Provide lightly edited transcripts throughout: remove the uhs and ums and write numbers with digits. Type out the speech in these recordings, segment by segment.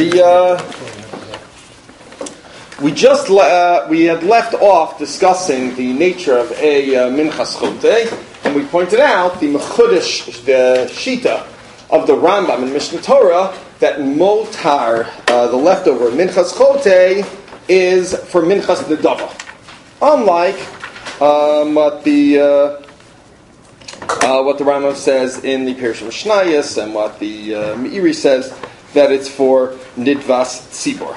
We had left off discussing the nature of a minchas chotei, and we pointed out the mechudesh, the shita of the Rambam in Mishnah Torah, that motar, the leftover minchas chotei, is for minchas nedava. Unlike what the Rambam says in the Perush Mishnayos, and what the Meiri says, that it's for nidvas tzibor.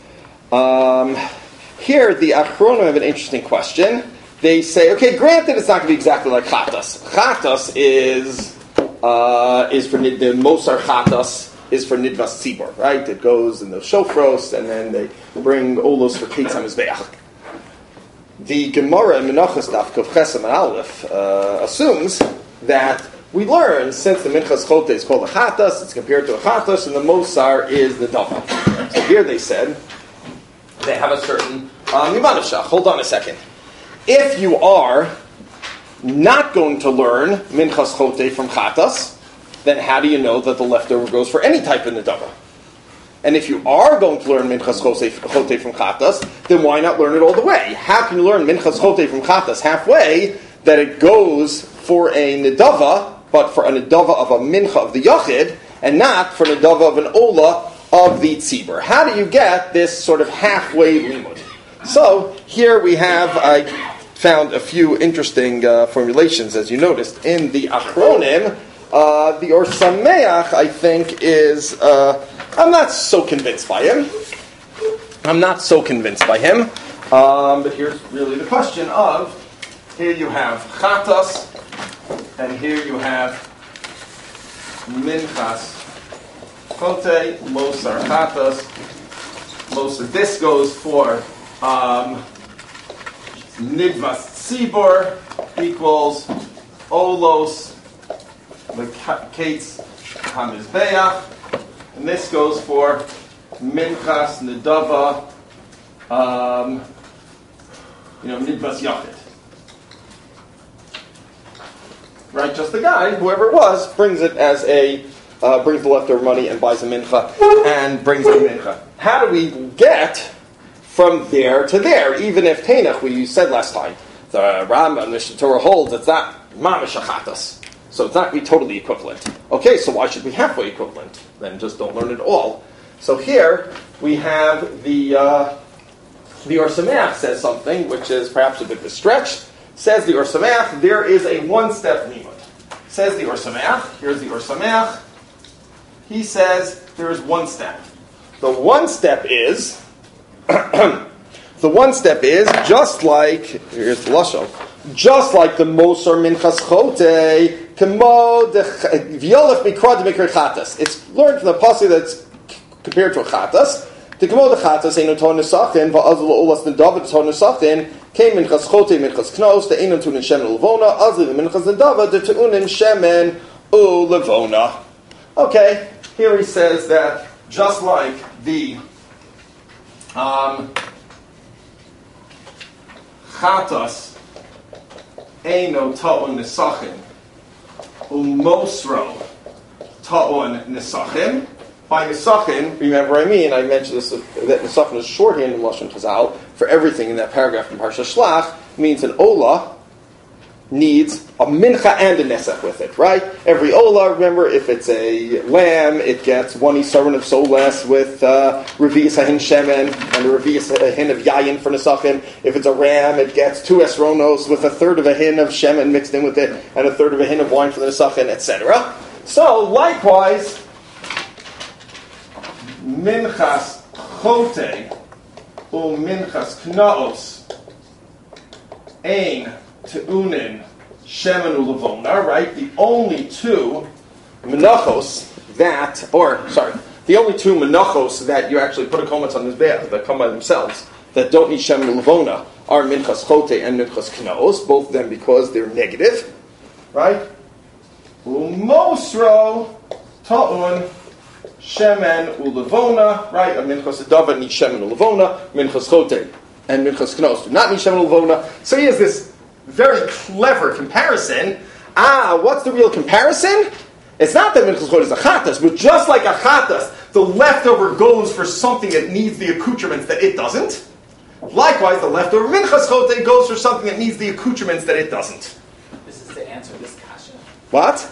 Here, the Achronim have an interesting question. They say, okay, granted, it's not going to be exactly like chatas. Chatas is for the mosar chatas is for nidvas tzibor, right? It goes in the shofros, and then they bring olos for keitz hamizbeach. The Gemara in Menachos Daf Kuf Chesam and Aleph assumes that we learn, since the minchas chotei is called a chatas, it's compared to a chatas, and the mosar is the dava. So here they said, they have a certain Yimanashach. Hold on a second. If you are not going to learn minchas chotei from chatas, then how do you know that the leftover goes for any type of nedava? And if you are going to learn minchas chotei from chatas, then why not learn it all the way? How can you learn minchas chotei from chatas halfway that it goes for a nedava, but for a nedava of a mincha of the yachid, and not for a nedava of an ola of the tzibur? How do you get this sort of halfway limud? So here we have, I found a few interesting formulations, as you noticed, in the Achronim. The Or Sameach, I think, is, I'm not so convinced by him. But here's really the question of, here you have chatas, and here you have minchas chotei, mosar chatas, mosar. This goes for nidvas tzibor equals olos l'kates hamizbeach, and this goes for minchas nedava, nidvas yachid. Right, just the guy, whoever it was, brings it as brings the leftover money and buys a mincha and brings the mincha. How do we get from there to there? Even if Tanach, we said last time, the Rambam, the Torah holds it's not mamish achatas, so it's not going to be totally equivalent. Okay, so why should we be halfway equivalent? Then just don't learn it all. So here we have the Or Sameach says something which is perhaps a bit of a stretch. Says the Or Sameach, there is a one-step limud. Says the Or Sameach, here's the Or Sameach. He says there is one step. The one step is just like, here's the lashon, just like the mosar minchas chotei, kemo v'yolef mikrad mikra chatas. It's learned from the pasuk that's compared to a chatas. The kemo the chatas einu ton nesachin va'azul olas nedava ton nesachin came minchas chotei minchas knos the einu tunin shemen ulevona azul minchas nedava the tunin shemen ulevona. Okay, here he says that just like the chatas eino ta'un nesachin umosro ta'un nesachin. By nesachin, remember I mentioned this, that nesachin is shorthand in Lashon Chazal for everything in that paragraph in Parsha Shlach, means an ola needs a mincha and a nesach with it, right? Every ola, remember, if it's a lamb, it gets one isaron of soles with revi'is hahin shemen and a revi'is hahin of yayin for nesachim. If it's a ram, it gets 2 esronos with a third of a hin of shemen mixed in with it and a third of a hin of wine for the nesachim, etc. So, likewise, minchas chotei u minchas knaos ein Te'unin, Shemen u'Levona, right? The only two menachos that you actually put a kometz on this be'ach that come by themselves, that don't need Shemen u'Levona, are minchas chotei and minchas knaos, both of them because they're negative, right? U'mosro ta'un Shemen u'Levona, right? A minchas adava needs Shemen u'Levona, minchas chotei and minchas knaos do not need Shemen u'Levona. So he has this very clever comparison. What's the real comparison? It's not that minchas chotei is a chatas, but just like a chatas, the leftover goes for something that needs the accoutrements that it doesn't. Likewise, the leftover minchas chote goes for something that needs the accoutrements that it doesn't. This is to answer this kasha. What?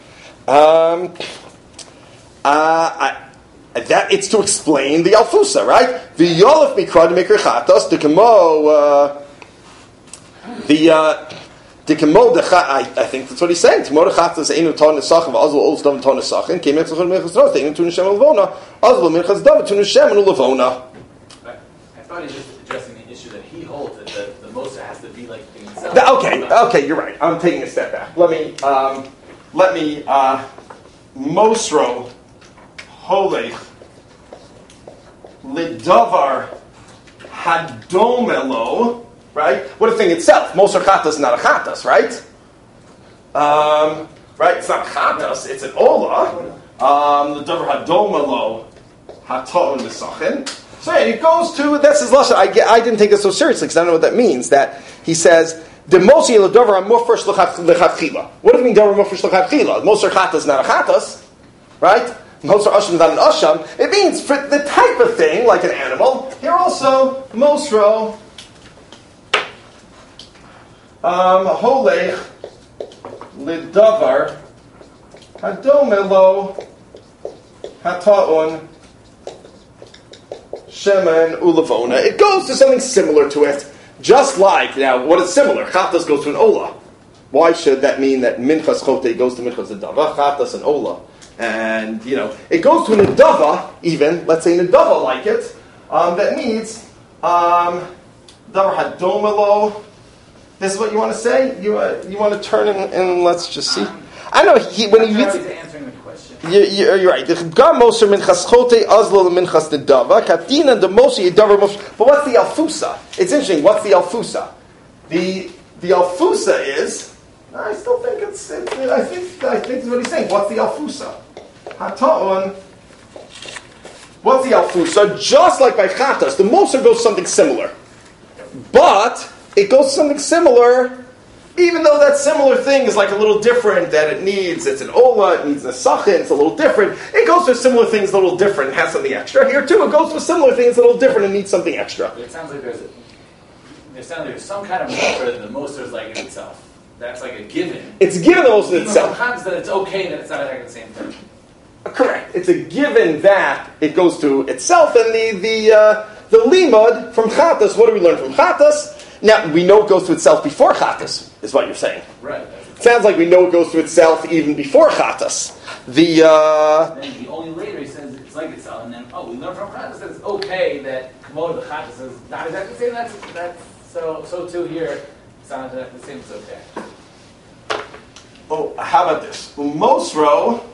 That it's to explain the alfusa, right? The yolef mikra de mikra chatos the kamo I think that's what he's saying. Kamo de chatos einu ton nesachin v'azul ols dam ton nesachin came out from minchas tros einu tun shem ulavona azul minchas dav tun shem ulavona. I thought he was just addressing the issue that he holds that the moser has to be like in itself. Okay, you're right. I'm taking a step back. Let me Mosro Holech Lidavar Hadomelo, right? What a thing itself. Moser Chatas is not a Chatas, right? Right? It's not Chatas, it's an Ola. Lidavar Hadomelo Haton Nisachin. So yeah, it goes to, that's his lashon. I didn't take this so seriously because I don't know what that means. That he says, the Mosi Lidavar Amofresh Lechatchila. What does it mean, Davar Amofresh Lechatchila? Moser Chatas is not a Chatas. Right? Moser Asham is not an Asham. It means for the type of thing, like an animal. Here also, Mosro Holech Lidavar Hadomelo Hataon Shemen Ulavona. It goes to something similar to it. Just like, now, what is similar? Chatas goes to an Ola. Why should that mean that Minchas Chote goes to Minchas Adava? Chatas and Ola. And, it goes to an Adava, even, let's say an Adava like it, that needs Davar Hadomelo. This is what you want to say? You want to turn and let's just see. I know, when he reads... answering the question. You're right. But what's the alfusa? It's interesting. What's the alfusa? The alfusa is... I still think I think it's what he's saying. What's the alfusa? Hata'on. What's the alfusa? Just like by chatas, the moser goes something similar. But it goes something similar, even though that similar thing is like a little different, that it's an ola, it needs a sachin, it's a little different. It goes to similar things a little different and has something extra. Here too, it goes to similar things a little different and needs something extra. But it sounds like there's some kind of moser that the moser is like in itself. That's like a given. It's given the moser in itself. Sometimes that it's okay that it's not exactly the same thing. Correct. It's a given that it goes to itself, and the limud from chatas. What do we learn from chatas? Now we know it goes to itself before chatas, is what you're saying. Right. Sounds like we know it goes to itself even before chatas. Then only later he says it's like itself, and then we learn from chatas that it's okay that kamod the chatas is not exactly the same. That's so too here. It's not exactly the same. It's okay. Oh, how about this? Umosro.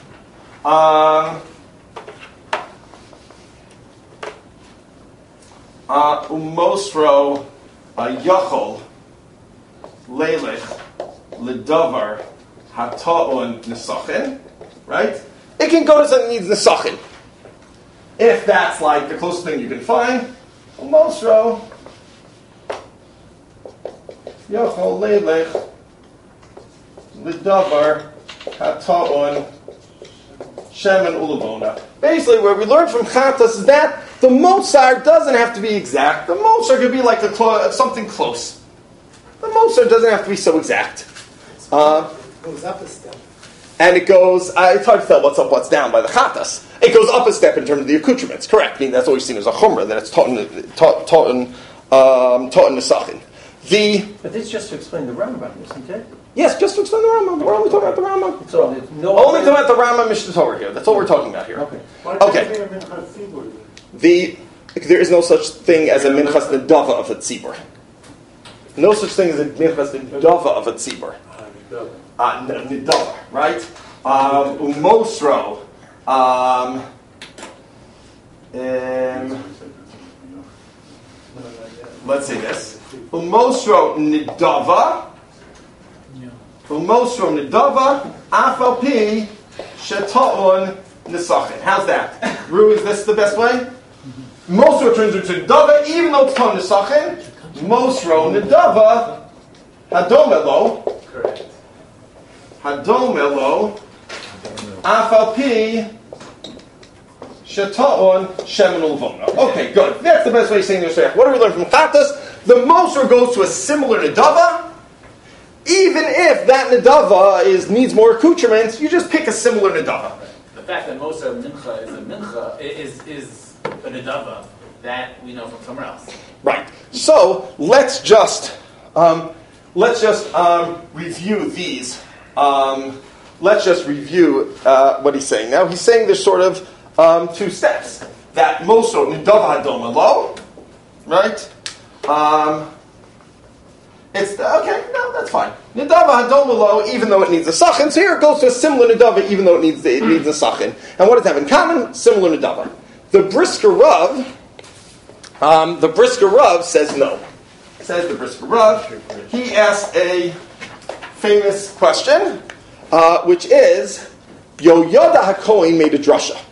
Umosro Yachol Leilech Ledavar Hata'on Nesachin. Right? It can go to something that needs Nesachin. If that's like the closest thing you can find, Umosro Yachol Leilech Ledavar Hata'on Shemen Ulavona. Basically, where we learn from Chatas is that the Mosar doesn't have to be exact. The Mosar could be like something close. The Mosar doesn't have to be so exact. It goes up a step. And it goes, it's hard to tell what's up, what's down by the Chatas. It goes up a step in terms of the accoutrements, correct. I mean, that's always seen as a Chumrah, that it's taught in Nesachin. But this is just to explain the Rambam, isn't it? Yes, just to explain the Rambam. We're only talking about the Rambam. So only talking about the Rambam Mishnah Torah here. That's all we're talking about here. Okay. There is no such thing as a minchas nedava of a tzibur. No such thing as a minchas nedava of a tzibur. Nedava, right? Umosro. Let's say this. Umosro nedava. Umosro nedava. Afal pi sheta'on nesachin. How's that? Ru, is this the best way? Mosro turns into nedava, even though it's ton nesachin. Mosro nedava hadomelo. Correct. Hadomelo. Afal pi Sheta'on shemen ulvona. Okay, good. That's the best way of saying the Shech. What do we learn from Chatas? The Moser goes to a similar Nedava. Even if that Nedava needs more accoutrements, you just pick a similar Nedava. The fact that Moser Mincha is a Mincha is a Nedava that we know from somewhere else. Right. So let's just review these. Let's just review what he's saying. Now he's saying there's sort of two steps. That Moser Nedava Hadoma Lo, right? It's okay. No, that's fine. Nedava Hadoma Lo, even though it needs a sachin. So here it goes to a similar Nedava, even though it needs a sachin. And what does it have in common? Similar Nedava. The Brisker Rav says no. Says the Brisker Rav. He asked a famous question, which is, Yoyada HaKohen made a drasha.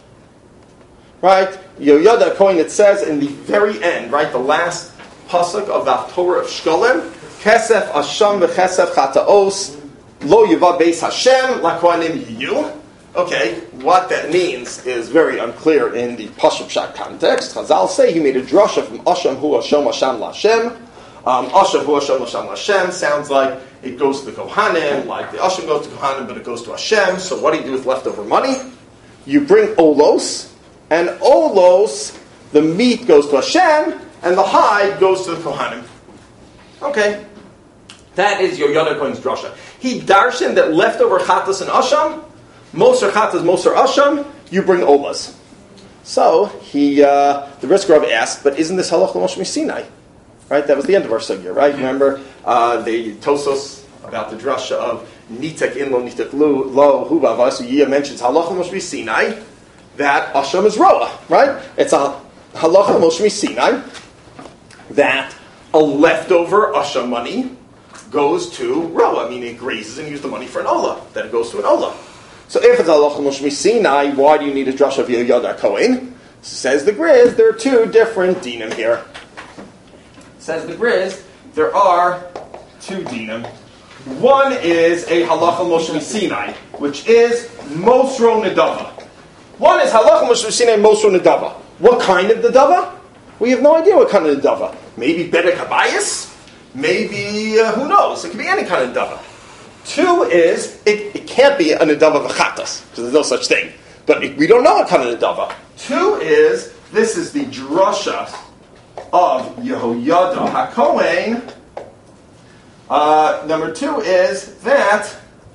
Right? Yoyada HaKohen, it says in the very end, right, the last pasuk of the Torah of Shkolim, Kesef Asham v'Chesef Chataos Lo Yiva Beis Hashem LaKohanim Yiyu. Okay, what that means is very unclear in the Pashup Pshat context. Chazal say he made a drasha from Asham Hu Asham Hashem LaShem. Asham Hu Asham Hashem LaShem sounds like it goes to the Kohanim, like the Asham goes to Kohanim, but it goes to Hashem. So what do you do with leftover money? You bring Olos, and Olos, the meat goes to Hashem, and the hide goes to the Kohanim. Okay. That is Yoyada Kohen's drasha. He darshan that leftover chatas and asham, Moser chatas, Moser asham, you bring olas. So the Brisker Rav asked, but isn't this halach l'Moshe Sinai? Right? That was the end of our sugya, right? Remember the Tosos about the drasha of nitek in lo nitek lo hu b'avasu yiyah mentions halach l'Moshe Sinai, that asham is roa, right? It's a halach l'Moshe Sinai that a leftover asham money goes to roa, meaning it grazes and uses the money for an ola. Then it goes to an ola. So if it's halach l'Moshe Sinai, why do you need a drasha of Yoyada Kohen? Says the Griz, there are two different dinim here. Says the Griz, there are two dinim. One is a halach l'Moshe Sinai, which is Mosro Nedava. One is halach l'Moshe Sinai, Mosro Nedava. What kind of Nedava? We have no idea what kind of Nedava. Maybe Bedek Habayis? Maybe, who knows? It could be any kind of Nedava. Two is, it can't be a Nedava v'chatas, because there's no such thing. But we don't know what kind of Nedava. Two is, this is the drasha of Yehoyada HaKohen. Number two is that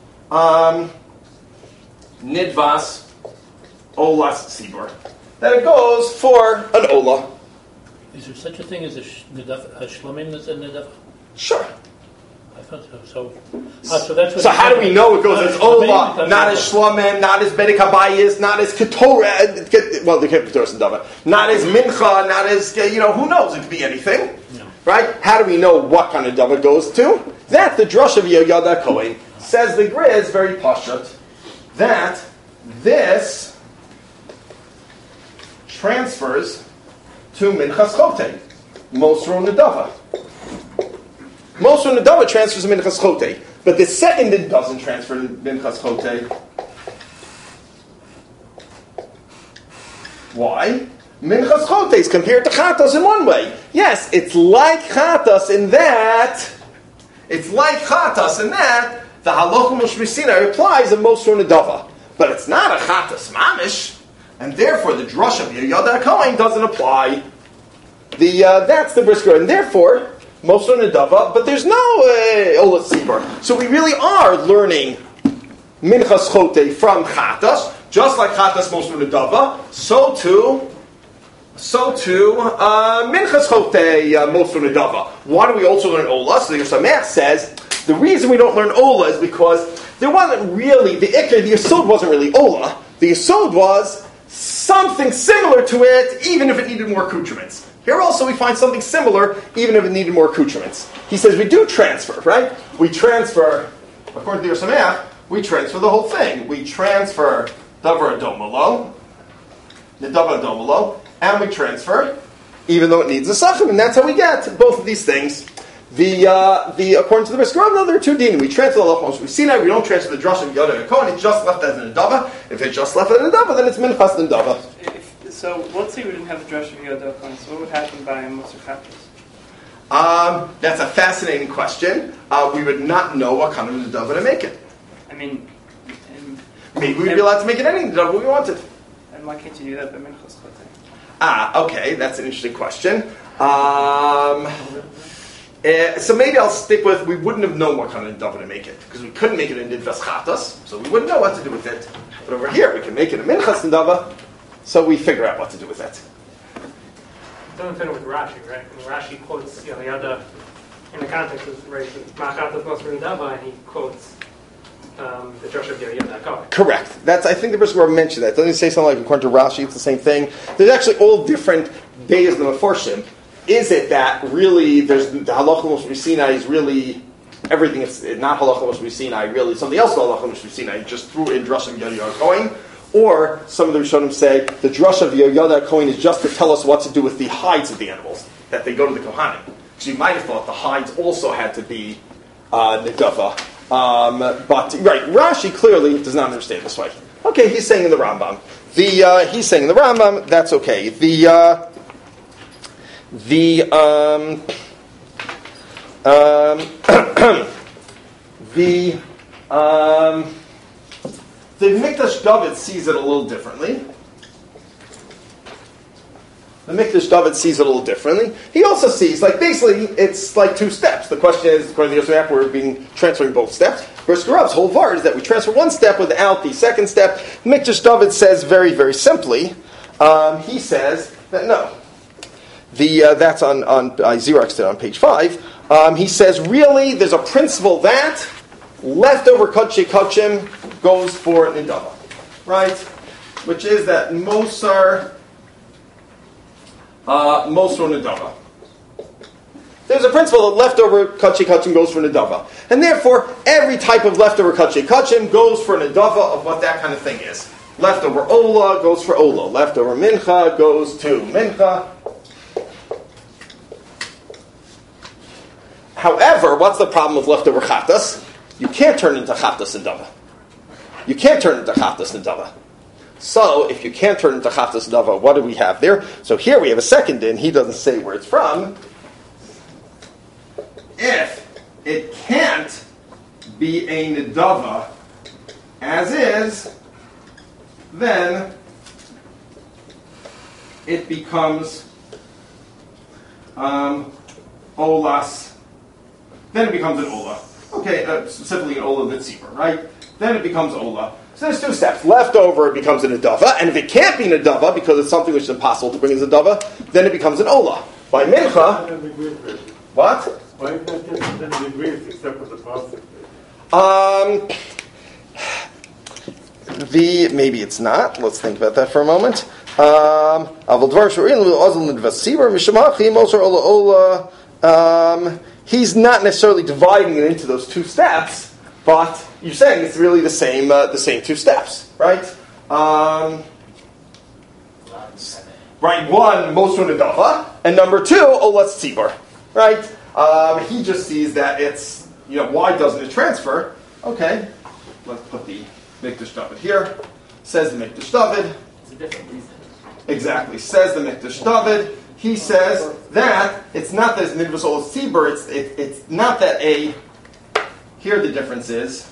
Nidvas Olas Tzibur. That it goes for an Ola. Is there such a thing as a shlamim as a nedava? Sure. I thought so. So that's what. So how do we know it goes as Ola, not as Shlamim, not as Bedek Habayis, not as Ketorah? Well, the Ketorah and Dava, not as Mincha, not as who knows? It could be anything, right? How do we know what kind of Dava goes to? That's the drush of Yoyada Kohen. Says the Griz very pashut that this transfers to Minchas Chote, Mosro Nedava. Mosro Nedava transfers to Minchas Chote, but the second it doesn't transfer to Minchas Chote. Why? Minchas Chote is compared to Chatas in one way. Yes, it's like Chatas in that the Halach Moshe Sinai applies a Mosro Nedava, but it's not a Chatas Mamish. And therefore, the drush of Yoyada HaKohen doesn't apply. That's the Brisker, and therefore, Mosro Nedava, but there's no Ola Tzibur. So we really are learning Minchas Chote from Chatas, just like Chatas Mosro Nedava. So too, Minchas Chote Mosro Nedava. Why do we also learn Ola? So the Yersamach says the reason we don't learn Ola is because there wasn't really the Yesod wasn't really Ola. The Yesod was something similar to it, even if it needed more accoutrements. Here also we find something similar, even if it needed more accoutrements. He says we do transfer, right? We transfer, according to the Yersamach, we transfer the whole thing. We transfer Davar Adomalo, the Davar Adomalo, and we transfer, even though it needs a Sachem, and that's how we get both of these things. According to the Brisker, no, there are two dinim. We transfer the Halach Moshe Sinai. We don't transfer the drush of Yoyada HaKohen. It's just left as an Nedava. If it's just left as an Nedava, then it's Minchas Nedava. So let's say we didn't have the drush of Yoda Cohen. So what would happen by Moser Chatos? That's a fascinating question. We would not know what kind of nedava to make it. I mean, Maybe we'd be allowed to make it any nedava we wanted. and why can't you do that by Minchas Chotay? Okay, that's an interesting question. So maybe I'll stick with, we wouldn't have known what kind of nedava to make it, because we couldn't make it in nidvas chatas, so we wouldn't know what to do with it. But over here, we can make it a minchas nedava, so we figure out what to do with it. It doesn't fit with Rashi, right? I mean, Rashi quotes Yada in the context of right, Machatas Nosra Nedava, and he quotes the drush of Yada Kohen. Correct. I think the person who mentioned that. Doesn't he say something like, according to Rashi, it's the same thing? There's actually all different days in the Meforshim. Is it that really, there's the halacha Moshe Sinai is really everything? It's not halacha Moshe Sinai, really something else. Halacha Moshe Sinai just threw in drush of Yada Kohen, or some of the Rishonim say the drush of Yada Kohen is just to tell us what to do with the hides of the animals that they go to the Kohanim. So you might have thought the hides also had to be nedava, but right, Rashi clearly does not understand this way. Okay, he's saying in the Rambam. He's saying in the Rambam. That's okay. The Mikdash David sees it a little differently. The Mikdash David sees it a little differently. He also sees, basically, it's like two steps. The question is, according to the Yosef, we're transferring both steps. Brisker Rab's whole var is that we transfer one step without the second step. Mikdash David says very, very simply, he says that no. That's on I Xeroxed it on page 5. He says, really, there's a principle that leftover Kachei Kachim goes for Nidava. Right? Which is that Mosar Nidava. There's a principle that leftover Kachei Kachim goes for Nidava. And therefore, every type of leftover Kachei Kachim goes for Nidava of what that kind of thing is. Leftover Ola goes for Ola. Leftover Mincha goes to Mincha. However, what's the problem with leftover chatas? You can't turn into chatas and dava. You can't turn into chatas and dava. So, if you can't turn into chatas and dava, what do we have there? So here we have a second din. He doesn't say where it's from. If it can't be a nedava as is, then it becomes olas. Then it becomes an Ola. Okay, specifically an Ola Mitzibur, right? Then it becomes Ola. So there's two steps. Leftover, it becomes a Nedava. And if it can't be Nedava, because it's something which is impossible to bring as a Nedava, then it becomes an Ola. By Mincha... What? Why is that just in Greece, except for the pasuk? Maybe it's not. Let's think about that for a moment. He's not necessarily dividing it into those two steps, but you're saying it's really the same two steps, right? Right, one, Mosur Nedava, and number two, Olas Tzibur, right? He just sees that it's, why doesn't it transfer? Okay, let's put the Mikdash David here. Says the Mikdash David. It's a different reason. Exactly, says the Mikdash David. He says that it's not that it's Nidvas Olas Tzibur, it's not that here the difference is,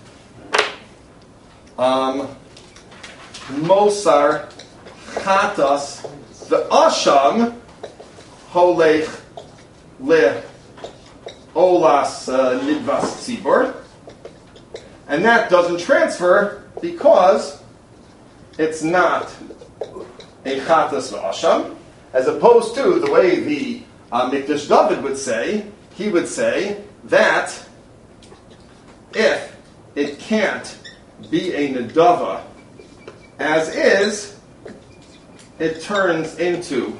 Mosar Chatas, the Asham, Holech Le Olas Nidvas Tzibur, and that doesn't transfer because it's not a Chatas Asham. As opposed to the way the Mikdash David would say, he would say that if it can't be a Nedava as is, it turns into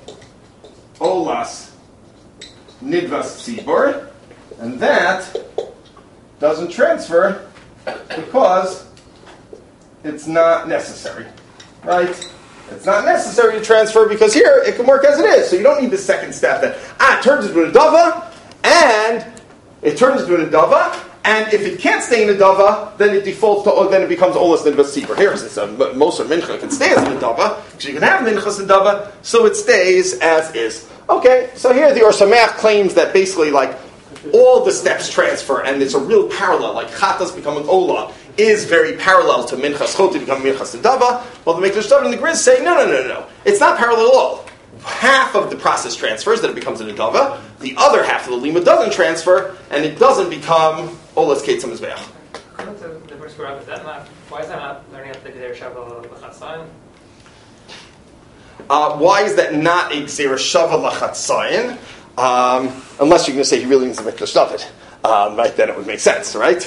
Olas Nidvas Tzibur, and that doesn't transfer because it's not necessary, right? It's not necessary to transfer because here it can work as it is. So you don't need the second step that it turns into a nedava, and it turns into a nedava, And if it can't stay in a dava, then it defaults to, then it becomes olas nidvas tzibur. Here, since Moser Mincha can stay as in a dava, because you can have minchas in dava, so it stays as is. Okay, so here the Or Sameach claims that basically like all the steps transfer, and it's a real parallel, like chatas becoming ola is very parallel to minchas choti becoming minchas dava, while the Mikdash David and the Grizz say, no. It's not parallel at all. Half of the process transfers, that it becomes an adava. The other half of the lima doesn't transfer, and it doesn't become olas ketzam mizbeach. According to the first Rav, why is that not learning up the Geder Shava L'Chatzayin? Why is that not a Gzera Shava L'Chatzayin? Unless you're going to say he really needs a Mikdash David. Right, then it would make sense, right?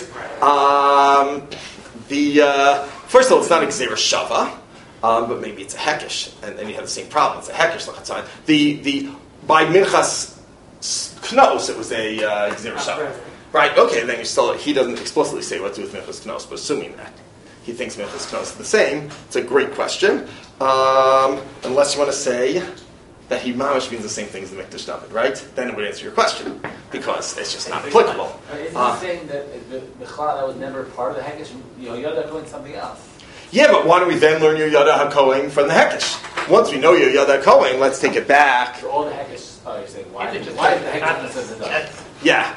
First of all, it's not a Gzera Shava. But maybe it's a hekesh, and then you have the same problem. It's a hekesh l'chatzayin. By minchas knos, it was a gzera shava. Right? Okay. Then he doesn't explicitly say what to do with minchas knos, but assuming that he thinks minchas knos is the same, it's a great question. Unless you want to say that he mamash means the same thing as the Mikdash David, right? Then it would answer your question because it's just not applicable. Isn't he saying that the chlad that was never part of the hekesh? Yoda doing something else. Yeah, but why don't we then learn Yoyada HaKohen from the Hekesh? Once we know Yoyada HaKohen, let's take it back. For all the Hekesh, you're saying, why is the Hekesh says it? Yeah.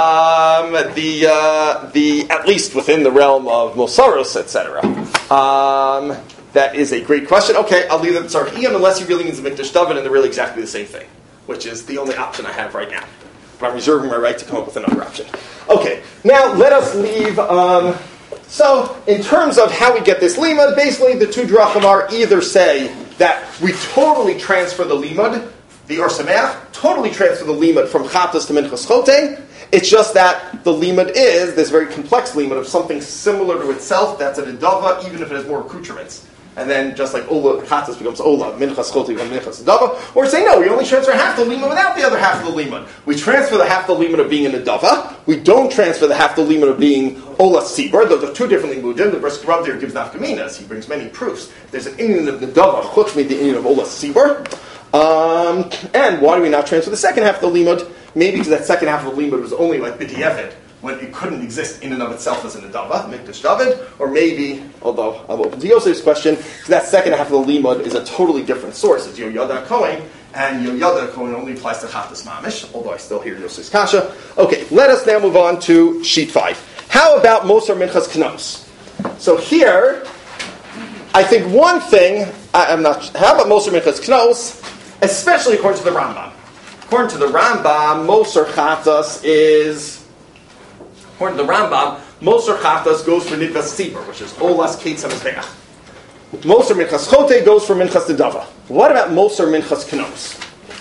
At least within the realm of Mosaros, etc. That is a great question. Okay, I'll leave that to Tzarech unless he really means the Mikdash David, and they're really exactly the same thing, which is the only option I have right now. But I'm reserving my right to come up with another option. Okay, now let us leave... So, in terms of how we get this limud, basically the two drachim are either say that we totally transfer the limud, the Or Sameach, totally transfer the limud from chatas to minchas chote. It's just that the limud is this very complex limud of something similar to itself that's an adava, even if it has more accoutrements. And then just like ola chatas becomes ola, minchas chote becomes minchas adava. Or say no, we only transfer half the limud without the other half of the limud. We transfer the half the limud of being an adava. We don't transfer the half the limud of being ola sibur. Those are two different limudim. The Brisker Rav there gives nafkaminas. He brings many proofs. There's an Indian of nadava, chutz me the Indian of ola sibur. And why do we not transfer the second half of the limud? Maybe because that second half of the limud was only like b'di'evid, when it couldn't exist in and of itself as an adava, Mikdash David, or maybe, although I'm open to Yosef's question, that second half of the limud is a totally different source. It's Yoyada Kohen, and Yoyada Kohen only applies to Chatas Mamish, although I still hear Yosef's kasha. Okay, let us now move on to sheet 5. How about Moser Minchas Knos? So here, I think one thing, how about Moser Minchas Knos, especially according to the Rambam? According to the Rambam, Moser Chatas is... According to the Rambam, Moser Chatas goes for Nidvas Tzibur, which is Olas Ketzam Mizbeach. Moser Minchas Chote goes for Minchas Nedava. What about Moser Minchas Knos?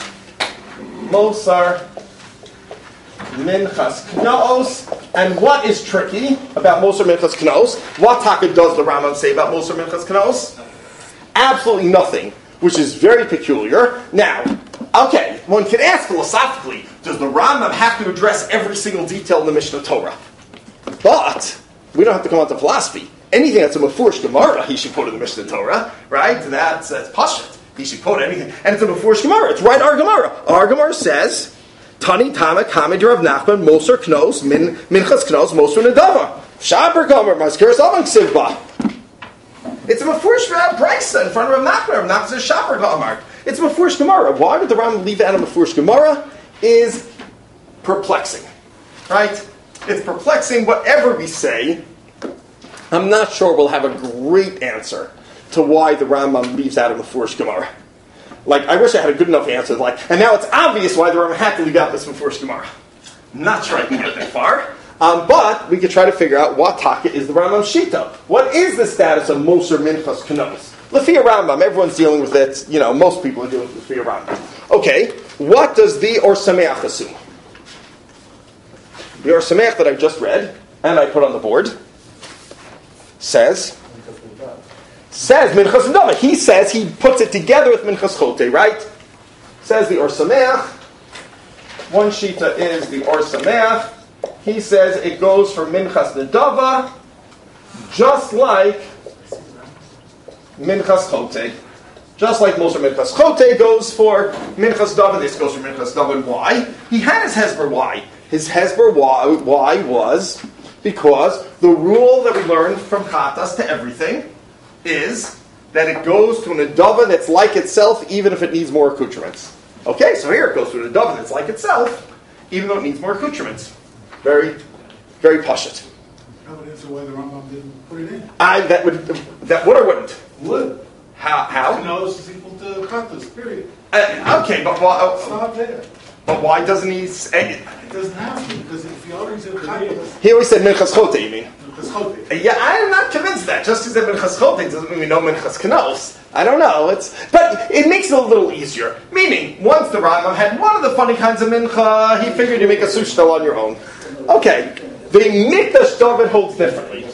Moser Minchas Knos. And what is tricky about Moser Minchas Knos? What taka does the Rambam say about Moser Minchas Knos? Absolutely nothing, which is very peculiar. Now, okay, one can ask philosophically, does the Rambam have to address every single detail in the Mishnah Torah? But we don't have to come on to philosophy. Anything that's a Mefurish Gemara, he should quote in the Mishnah Torah, right? That's Pashut. He should quote anything. And it's a Mefurish Gemara. It's right our Gemara. Our Gemara says, Tani Tama Kamed Rav Nachman Moser Knos Minchas Knos Moser Nedava. Shaper Gomer Maskir Savan Ksivba. It's a Mefurish Brisa in front of Rav Nachman. Rav Nachman says Shaper Gomer. It's a Mefurish Gemara. Why would the Rambam leave out a Mefurish Gemara? Is perplexing, right? It's perplexing. Whatever we say, I'm not sure we'll have a great answer to why the Rambam leaves out a Mefurish Gemara. Like, I wish I had a good enough answer. Like, and now it's obvious why the Rambam had to leave out this Mefurish Gemara. I'm not sure I can get that far. But we could try to figure out what taka is the Rambam Shita. What is the status of Moser Minchas Knos? Lefia Rambam, everyone's dealing with it. You know, most people are dealing with Lefia Rambam. Okay, what does the Or Sameach assume? The Or Sameach that I just read, and I put on the board, says Minchas Nedava. He says he puts it together with Minchas Chote, right? Says the Or Sameach. One shita is the Or Sameach. He says it goes for Minchas Nedava, just like Minchas Chote. Just like Moser Minchas Chote goes for Minchas Dava, this goes for Minchas Dava. Why? He had his Hesber why. His Hesber why was Because the rule that we learned from Chatas to everything is that it goes to an Nedava that's like itself, even if it needs more accoutrements. Okay, so here it goes to an Nedava that's like itself, even though it needs more accoutrements. Very, very pashut. That would answer why the Rambam didn't put it in. That would or wouldn't? Would. How? Knows is equal to Chatas, period. Okay, but It's not there. why doesn't he say? It doesn't have to, because if you already said Chatas, He always said Minchas Chote, you mean? it's Chote. Yeah, I'm not convinced that. Just because they Minchas Chote doesn't mean we know Minchas Knos. I don't know. But it makes it a little easier. Meaning, once the Rambam had one of the funny kinds of mincha, he figured you make a sushtel on your own. Okay, the Mikdash David holds differently.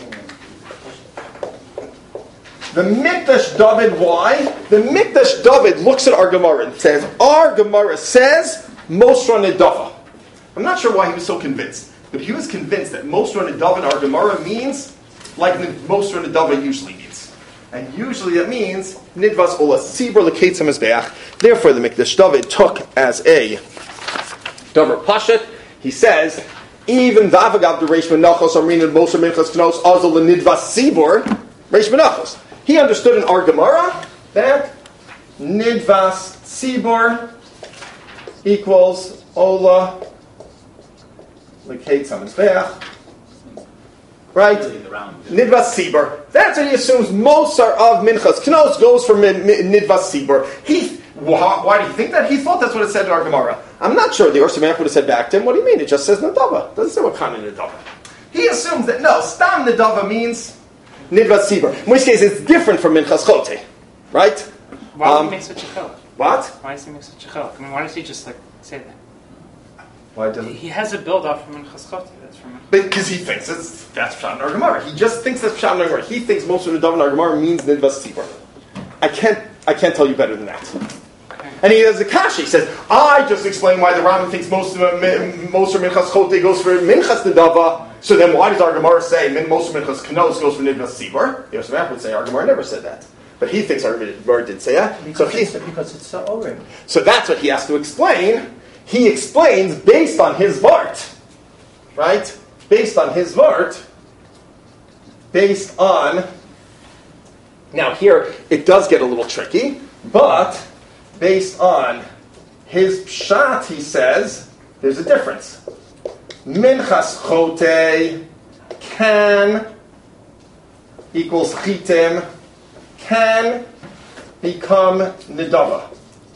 The Mikdash David, why? The Mikdash David looks at our Gemara and says, our Gemara says, Mosra Nedava. I'm not sure why he was so convinced, but he was convinced that Mosra Nedava in our Gemara means like Mosra Nedava usually means. And usually that means Nidvas Ola Sibur Lekeitzam Mizbeach. Therefore the Mikdash David took as a Davar Pashat. He says, even the Avagav the Reish Menachos Armin Mosra Minchas Knos Azal Nidvas Sibur Reish Menachos. He understood in our Gemara that Nidvas Tzibor equals Ola Lekeitzam Mizbeach. Right? Nidvas Tzibor. That's what he assumes Mosar of Minchas Knos goes for Nidvas Tzibor. Why do you think that? He thought that's what it said in our Gemara. I'm not sure. The Or Sameach would have said back to him, what do you mean? It just says Nedava. It doesn't say what kind of Nedava. He assumes that, no, Stam Nedava means Nidvas Tzibor. In which case, it's different from Minchas Chote, right? Why would he make such a chiluk? What? Why does he make such a chiluk? I mean, why does he just say that? Why doesn't? He has a build-up from Minchas Chote. That's from Minchas. Because he thinks that's Pshat in our Gemara. He just thinks that's Pshat in our Gemara. He thinks most of the Nedava in our Gemara means Nidvas Tzibor. I can't tell you better than that. Okay. And he has a kasha. He says, I just explained why the Rambam thinks most of Minchas Chote goes for Minchas Nedava. So then why does our Gemara say most of Minchas Knos goes for Nidvas Tzibor? The Yosef would say our Gemara never said that. But he thinks our Gemara did say that. Because it's so Orim. So that's what he has to explain. He explains based on his Vart. Right? Based on his Vart. Based on... Now here, it does get a little tricky. But based on his Pshat, he says, there's a difference. Minchas Chote can equals Chitim can become Nedava.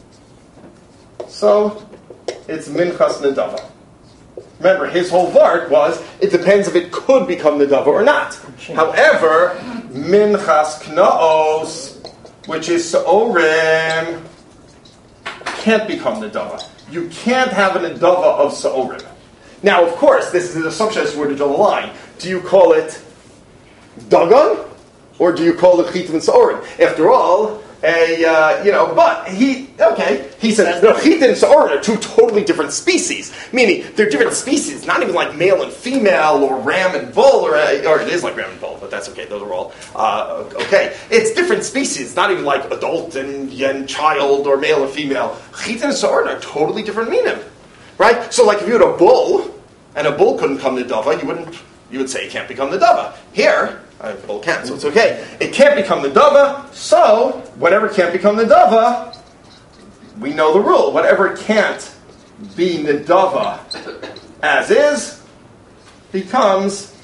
So it's Minchas Nedava. Remember, his whole Vart was, it depends if it could become Nedava or not. However, Minchas Knaos, which is Seorim, can't become Nedava. You can't have a Nedava of Seorim. Now, of course, this is an assumption as to where to draw the line. Do you call it Dagon, or do you call it Chitim and Seorim? After all, but he says, no, Chitim and Seorim are two totally different species. Meaning, they're different species, not even like male and female, or ram and bull, or it is like ram and bull, but that's okay, those are all, okay. It's different species, not even like adult and child, or male or female. Chitim and Seorim are totally different meaning. Right? So like if you had a bull, and a bull couldn't come to Dava, you would say it can't become the Dava. Here, a bull can't, so it's okay. It can't become the Dava, so whatever can't become the Dava, we know the rule. Whatever can't be Nedava as is, becomes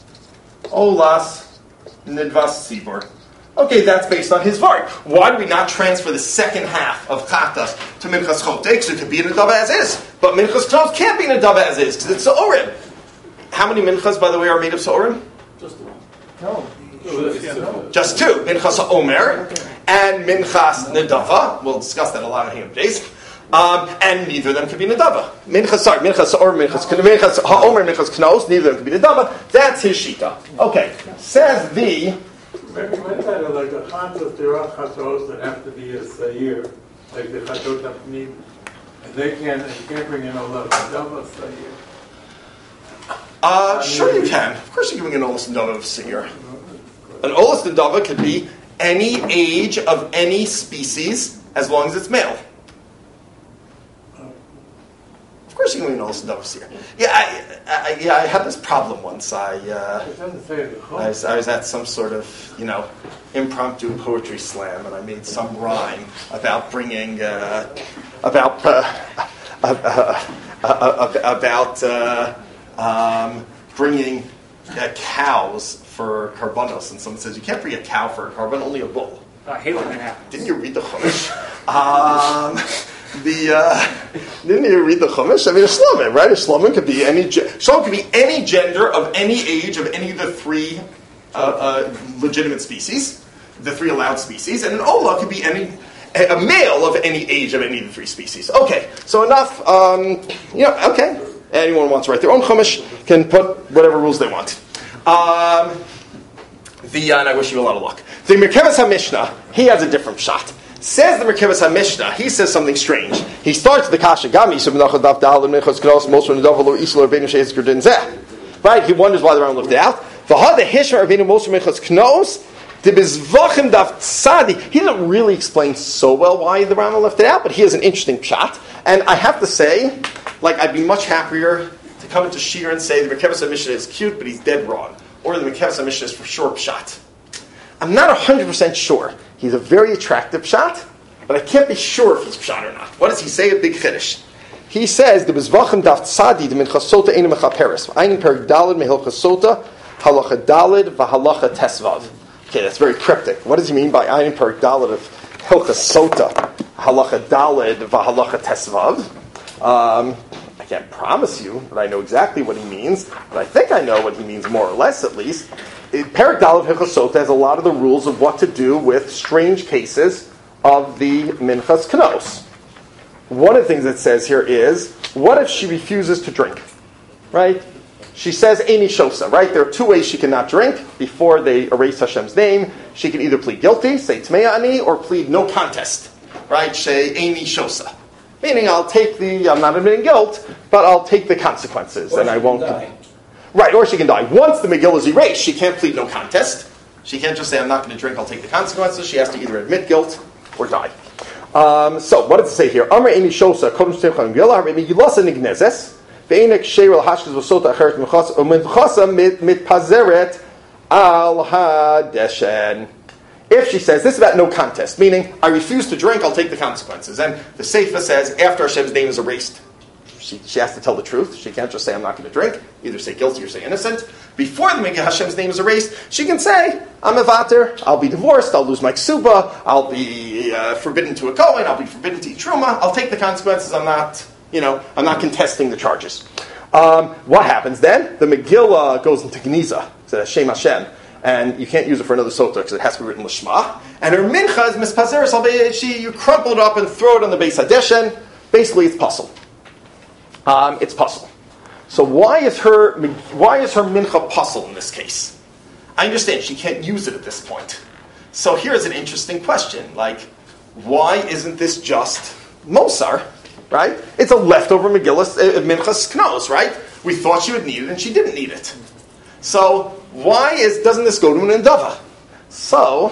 Olas Nidvas Tzibor. Okay, that's based on his Vart. Why do we not transfer the second half of Chatas to Minchas Chote? Because it could be in a Nedava as is. But Minchas Knos can't be in a Nedava as is, because it's Seorim. How many Minchas, by the way, are made of Seorim? Just the one. No. Just two. Minchas Omer and Minchas Nedava. We'll discuss that a lot on Hayom days. And neither of them could be Nedava. Minchas Omer, Minchas Ha'omer, Minchas Knos, neither of them could be Nedava. That's his Shita. Okay, says the... Maybe kind of like a Chatos, there are Chatos that have to be a Sayir, like the Chatot Apnim, and you can't bring in all the Nedava Sayir. Sure you can. Of course you can bring an Olas Nedava of Sayir. An Olas Nedava could be any age of any species as long as it's male. Of course you can bring an olas nedavos here. Yeah, I had this problem once. It doesn't say in the Chumash. I was at some sort of, impromptu poetry slam, and I made some rhyme about bringing bringing cows for karbanos, and someone says you can't bring a cow for a karban, only a bull. I hate when that happens. Didn't you read the Chumash? Didn't you read the Chumash? I mean, a shlomim, right? A shlomim could be any gender of any age of any of the three legitimate species, the three allowed species, and an ola could be a male of any age of any of the three species. Okay, so enough. Okay. Anyone who wants to write their own Chumash can put whatever rules they want. And I wish you a lot of luck. The Merkevas HaMishnah, he has a different shot. Says the Merkevas HaMishnah, he says something strange. He starts the Kasha Gami, right? He wonders why the Rambam left it out. He doesn't really explain so well why the Rambam left it out, but he has an interesting shot. And I have to say, I'd be much happier to come into Shir and say the Merkevas HaMishnah is cute, but he's dead wrong. Or the Merkevas HaMishnah is for sure pshat. I'm not 100% sure. He's a very attractive pshat, but I can't be sure if he's pshat or not. What does he say? A big chiddush. He says, the Bezvachim daf tzadi de minchasota einu mechaperes. V'aynim perik dalid mehilchasota halacha dalid v'halacha tesvav. Okay, that's very cryptic. What does he mean by aynim perik dalid of hilchasota halacha dalid v'halacha tesvav? I can't promise you that I know exactly what he means, but I think I know what he means more or less, at least. Perek Daled Hilchasota has a lot of the rules of what to do with strange cases of the Minchas Knos. One of the things it says here is, what if she refuses to drink? Right? She says Eini Shosa, right? There are two ways she cannot drink before they erase Hashem's name. She can either plead guilty, say Tmei Ani, or plead no contest, right? Say Eini Shosa. Meaning I'm not admitting guilt, but I'll take the consequences, and I won't. Die. Right, or she can die. Once the Megillah is erased, she can't plead no contest. She can't just say, I'm not going to drink, I'll take the consequences. She has to either admit guilt or die. So, what does it say here? Amr Eini Shosa, Kodem Simcha Megillah, Megillasa Nignezes, Ve'enek Sheirel Hashkes V'sota Acheret Menchasa Mitpazeret Al HaDeshen. If she says, this is about no contest, meaning, I refuse to drink, I'll take the consequences. And the Seifa says, after Hashem's name is erased, she has to tell the truth. She can't just say, I'm not going to drink. Either say guilty or say innocent. Before the Megillah Hashem's name is erased, she can say, I'm a vater, I'll be divorced, I'll lose my ksuba, I'll be forbidden to a Kohen, I'll be forbidden to eat truma, I'll take the consequences, I'm not contesting the charges. What happens then? The Megillah goes into Geniza, so that's Shem Hashem. And you can't use it for another sota because it has to be written l'shma. And her mincha is mispazeres. You crumple it up and throw it on the Beis Hadeshen. Basically, it's puzzle. It's puzzle. So why is her mincha puzzle in this case? I understand she can't use it at this point. So here's an interesting question: why isn't this just Mosar? Right? It's a leftover Megillah minchas knos. Right? We thought she would need it and she didn't need it. So why doesn't this go to an endava? So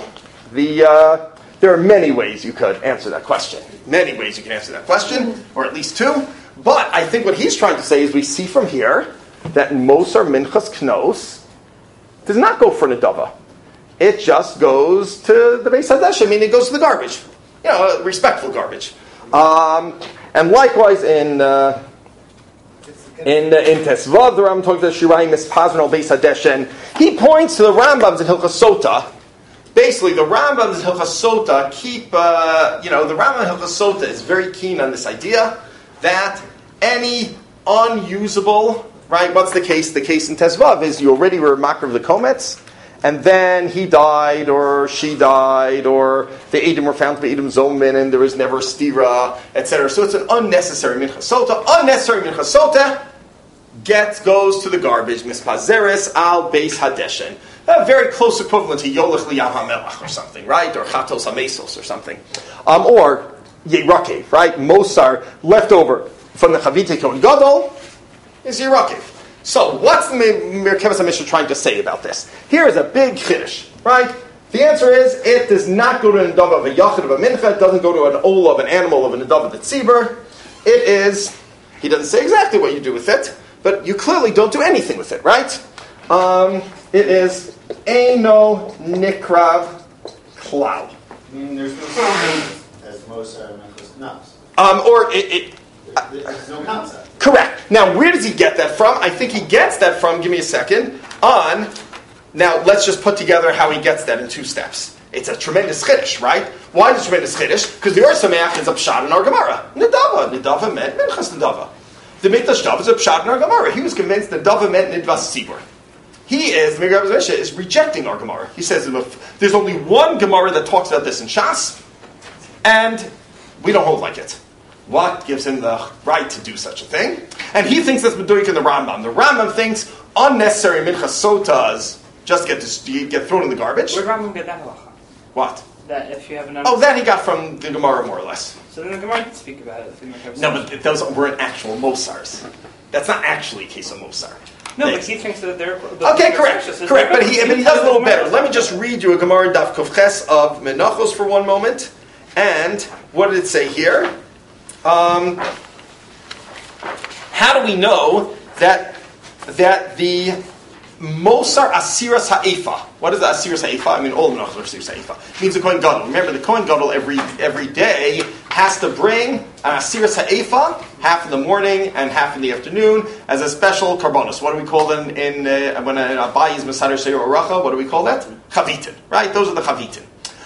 there are many ways you could answer that question. Many ways you can answer that question, or at least two. But I think what he's trying to say is we see from here that Mosar Minchas Knos does not go for an endava. It just goes to the Beis Hadesh. I mean, it goes to the garbage. Respectful garbage. And likewise in Tesvav, the Rambam talks about Shirayim Mispazron al Beis Hadeshen. He points to the Rambams in Hilchos Sota. Basically, the Rambams in Hilchos Sota the Rambam in Hilchos Sota is very keen on this idea that any unusable, right? What's the case? The case in Tesvav is you already were makriv the komets, and then he died, or she died, or the Edom were found to be Edom Zomin, and there was never stira, etc. So it's an unnecessary minchas sota. Unnecessary minchas sota goes to the garbage. Mispazeres al Beis Hadeshen. A very close equivalent to Yolech Liyam HaMelach or something, right? Or Chatos HaMesos or something. Or Yerakev, right? Mosar, leftover from the Chavite Kohen Gadol, is Yerakev. So, what's the Merkevas HaMishnah trying to say about this? Here is a big chiddush, right? The answer is, it does not go to an endava of a yachid of a mincha, it doesn't go to an ola of an animal of an endava of the tzibur. It is, He doesn't say exactly what you do with it, but you clearly don't do anything with it, right? It is Eino Nikrav Klal. I mean, there's no concept as Mosar and Minchas Knos. There's no concept. Correct. Now, where does he get that from? I think he gets that from, give me a second, now let's just put together how he gets that in 2 steps. It's a tremendous chiddush, right? Why is it a tremendous chiddush? Because the Or Sameach is a pshat in our Gemara. Nedava meant Minchas Nedava. The Mikdash Dav is a pshat in our Gemara. He was convinced that Nedava meant Nidvas Tzibur. He is, the Medrash Mishnah is rejecting our Gemara. He says there's only one Gemara that talks about this in Shas, and we don't hold like it. What gives him the right to do such a thing? And he thinks that's Meduik in the Rambam. The Rambam thinks unnecessary Minchas Sotas just get thrown in the garbage. Where did Rambam get that halacha? What? That if you have an that he got from the Gemara more or less. So then the Gemara did speak about it. No, but those weren't actual Mosars. That's not actually a case of Mosar. No, but he thinks that they're... Okay, correct. But he does a little better. Let me just read you a Gemara in Daf Kuf Ches of Menachos for one moment. And what did it say here? How do we know that the Mosar Asiras Ha'efa? What is the Asiras Ha'efa? I mean, all the Menachos are Asiras Ha'efa. It means the Kohen Gadol. Remember, the Kohen Gadol every day has to bring an Asiras Ha'efa, half in the morning and half in the afternoon, as a special karbonos. What do we call them when an Abai is Masadar Seir Oracha? What do we call that? Chavitin, right? Those are the Chavitin.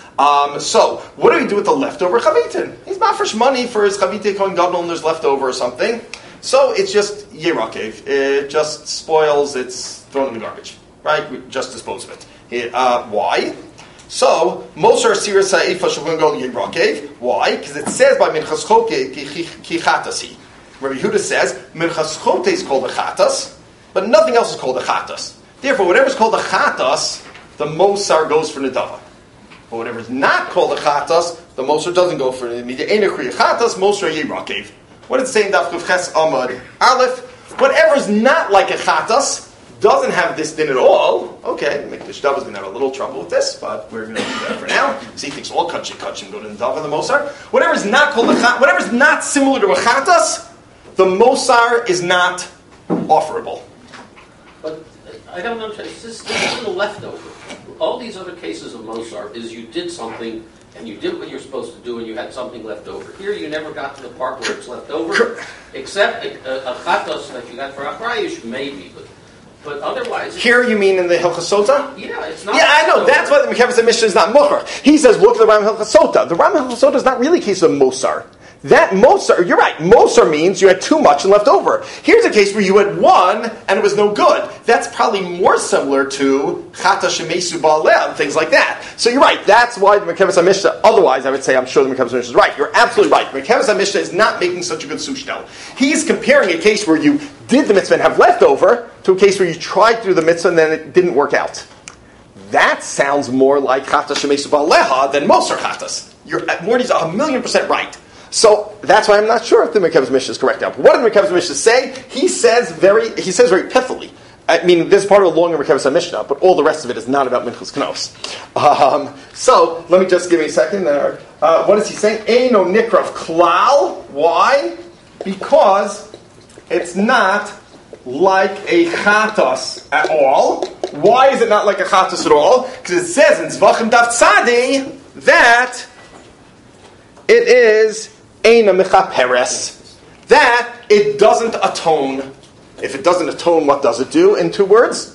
So, what do we do with the leftover Chavitin? He's mafresh money for his Chavite Kohen Gadol and there's leftover or something. So, it's just Yerakev. It just spoils, it's thrown in the garbage. Right? We just dispose of it. Why? So, Mosar Asiras Ha'efa Shulchan Gadol Yerakev. Why? Because it says by Minchas Chote Ki Chatasi. Rabbi Yehuda says, Minchas Chote is called a Chatas, but nothing else is called a Chatas. Therefore, whatever is called a Chatas, the Mosar goes for Nedava. But whatever is not called a Chatas, the Mosar doesn't go for Nedava. Chatas, Mosar Yerakev. What does it say in Daf Kuf Ches Amud Aleph? Whatever is not like a Chatas, doesn't have this din at all. Okay, Mikdash Dav is going to have a little trouble with this, but we're going to do that for now. So he thinks all kachim go to the Dav and the Mosar. Whatever is not called a Chatas, whatever is not similar to a Chatas, the Mosar is not offerable. But I don't understand. This is a leftover. All these other cases of Mosar is you did something and you did what you're supposed to do and you had something left over. Here you never got to the part where it's left over, except a Chatas that you got for Achrayish, maybe, but otherwise... Here you mean in the Hilchos Sota? Yeah, it's not... Yeah, I know. That's why the Mekevus Mishnah is not Mocher. He says, look at the Ram Hilchos Sota. The Ram Hilchos Sota is not really a case of Mosar. That Mosar, you're right, Mosar means you had too much and left over. Here's a case where you had one and it was no good. That's probably more similar to Chata Shemesu Ba'aleh and things like that. So you're right, that's why the Mekevus Mishnah, otherwise I would say I'm sure the Mekevus Mishnah is right. You're absolutely right. The Mekevus Mishnah is not making such a good sushtel. He's comparing a case where you did the mitzvah and have leftover to a case where you tried to do the mitzvah and then it didn't work out. That sounds more like Chata Shemesu Ba'aleha than Mosar Chatas. Morty's 1,000,000% right. So that's why I'm not sure if the Mekevus Mishnah is correct now. But what did the Mekevus Mishnah say? He says very pithily. I mean, this is part of a longer Mekevus Mishnah, but all the rest of it is not about Minchas Knos. So let me just give me a second there. What is he saying? Eino Nikrav Klal. Why? Because it's not like a Chatas at all. Why is it not like a Chatas at all? Because it says in Zvachim Daf Tzadi that it is Eina Mechaperes, that it doesn't atone. If it doesn't atone, what does it do? In 2 words?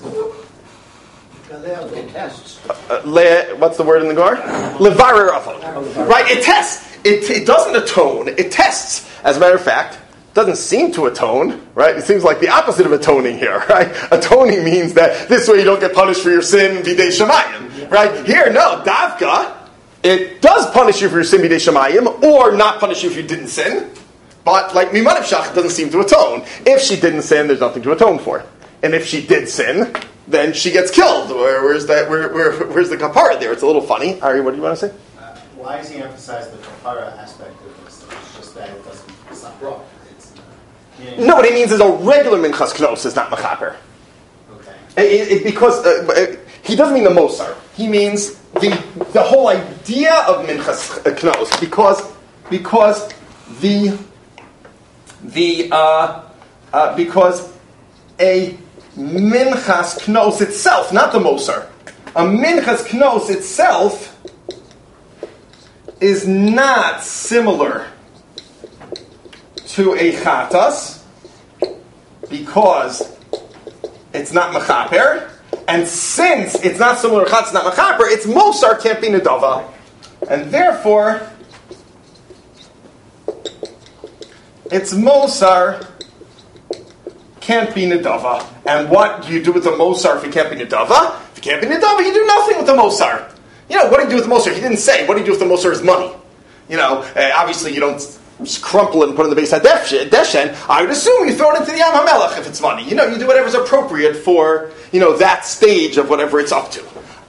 It tests. What's the word in the Gemara? Levarer avon. Right, it tests. It doesn't atone, it tests. As a matter of fact, doesn't seem to atone, right? It seems like the opposite of atoning here, right? Atoning means that this way you don't get punished for your sin, b'dei shamayim, right? Here, no, davka, it does punish you for your sin b'dei shamayim, or not punish you if you didn't sin, but like miman shach, it doesn't seem to atone. If she didn't sin, there's nothing to atone for. And if she did sin, then she gets killed. Where's the kapara there? It's a little funny. Ari, what do you want to say? Why does he emphasize the kapara aspect of this? It's just that it's not wrong. No, what he means is a regular minchas knos is not mechaper. Okay. Because he doesn't mean the Mosar. He means the whole idea of minchas knos. Because the because a minchas knos itself, not the Mosar, a minchas knos itself is not similar to a chatas because it's not mechaper, and since it's not similar to chatas, not mechaper, its Mosar can't be nedava, and therefore its Mosar can't be nedava. And what do you do with the Mosar if it can't be nedava? If it can't be nedava, you do nothing with the Mosar. What do you do with the Mosar? He didn't say. What do you do with the Mosar is money. Obviously you don't just crumple it and put it in the Beis HaDeshen. I would assume you throw it into the Yam HaMelech if it's money. You do whatever's appropriate for, that stage of whatever it's up to.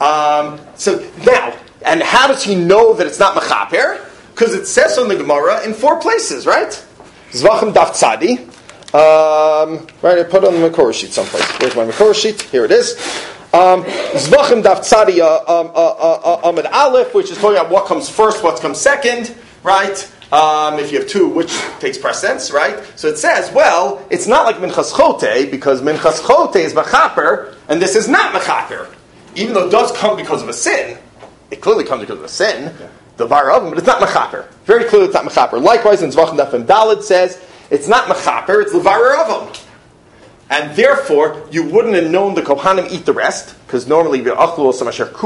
So now, and how does he know that it's not mechaper? Because it says on the Gemara in 4 places, right? Zvachim Daf Tzadi. Right, I put it on the Makor sheet someplace. Where's my Makor sheet? Here it is. Zvachim Daf Tzadi Amid Aleph, which is talking about what comes first, what comes second, right? If you have 2, which takes precedence, right? So it says, well, it's not like Minchas Chote, because Minchas Chote is Mechaper, and this is not Mechaper. Even though it does come because of a sin, it clearly comes because of a sin, the Var of him, but it's not Mechaper. Very clearly it's not Mechaper. Likewise, in Zvachim Daf Daled says, it's not mechaper, it's levarer of them. And therefore, you wouldn't have known the Kohanim eat the rest, because normally, you only know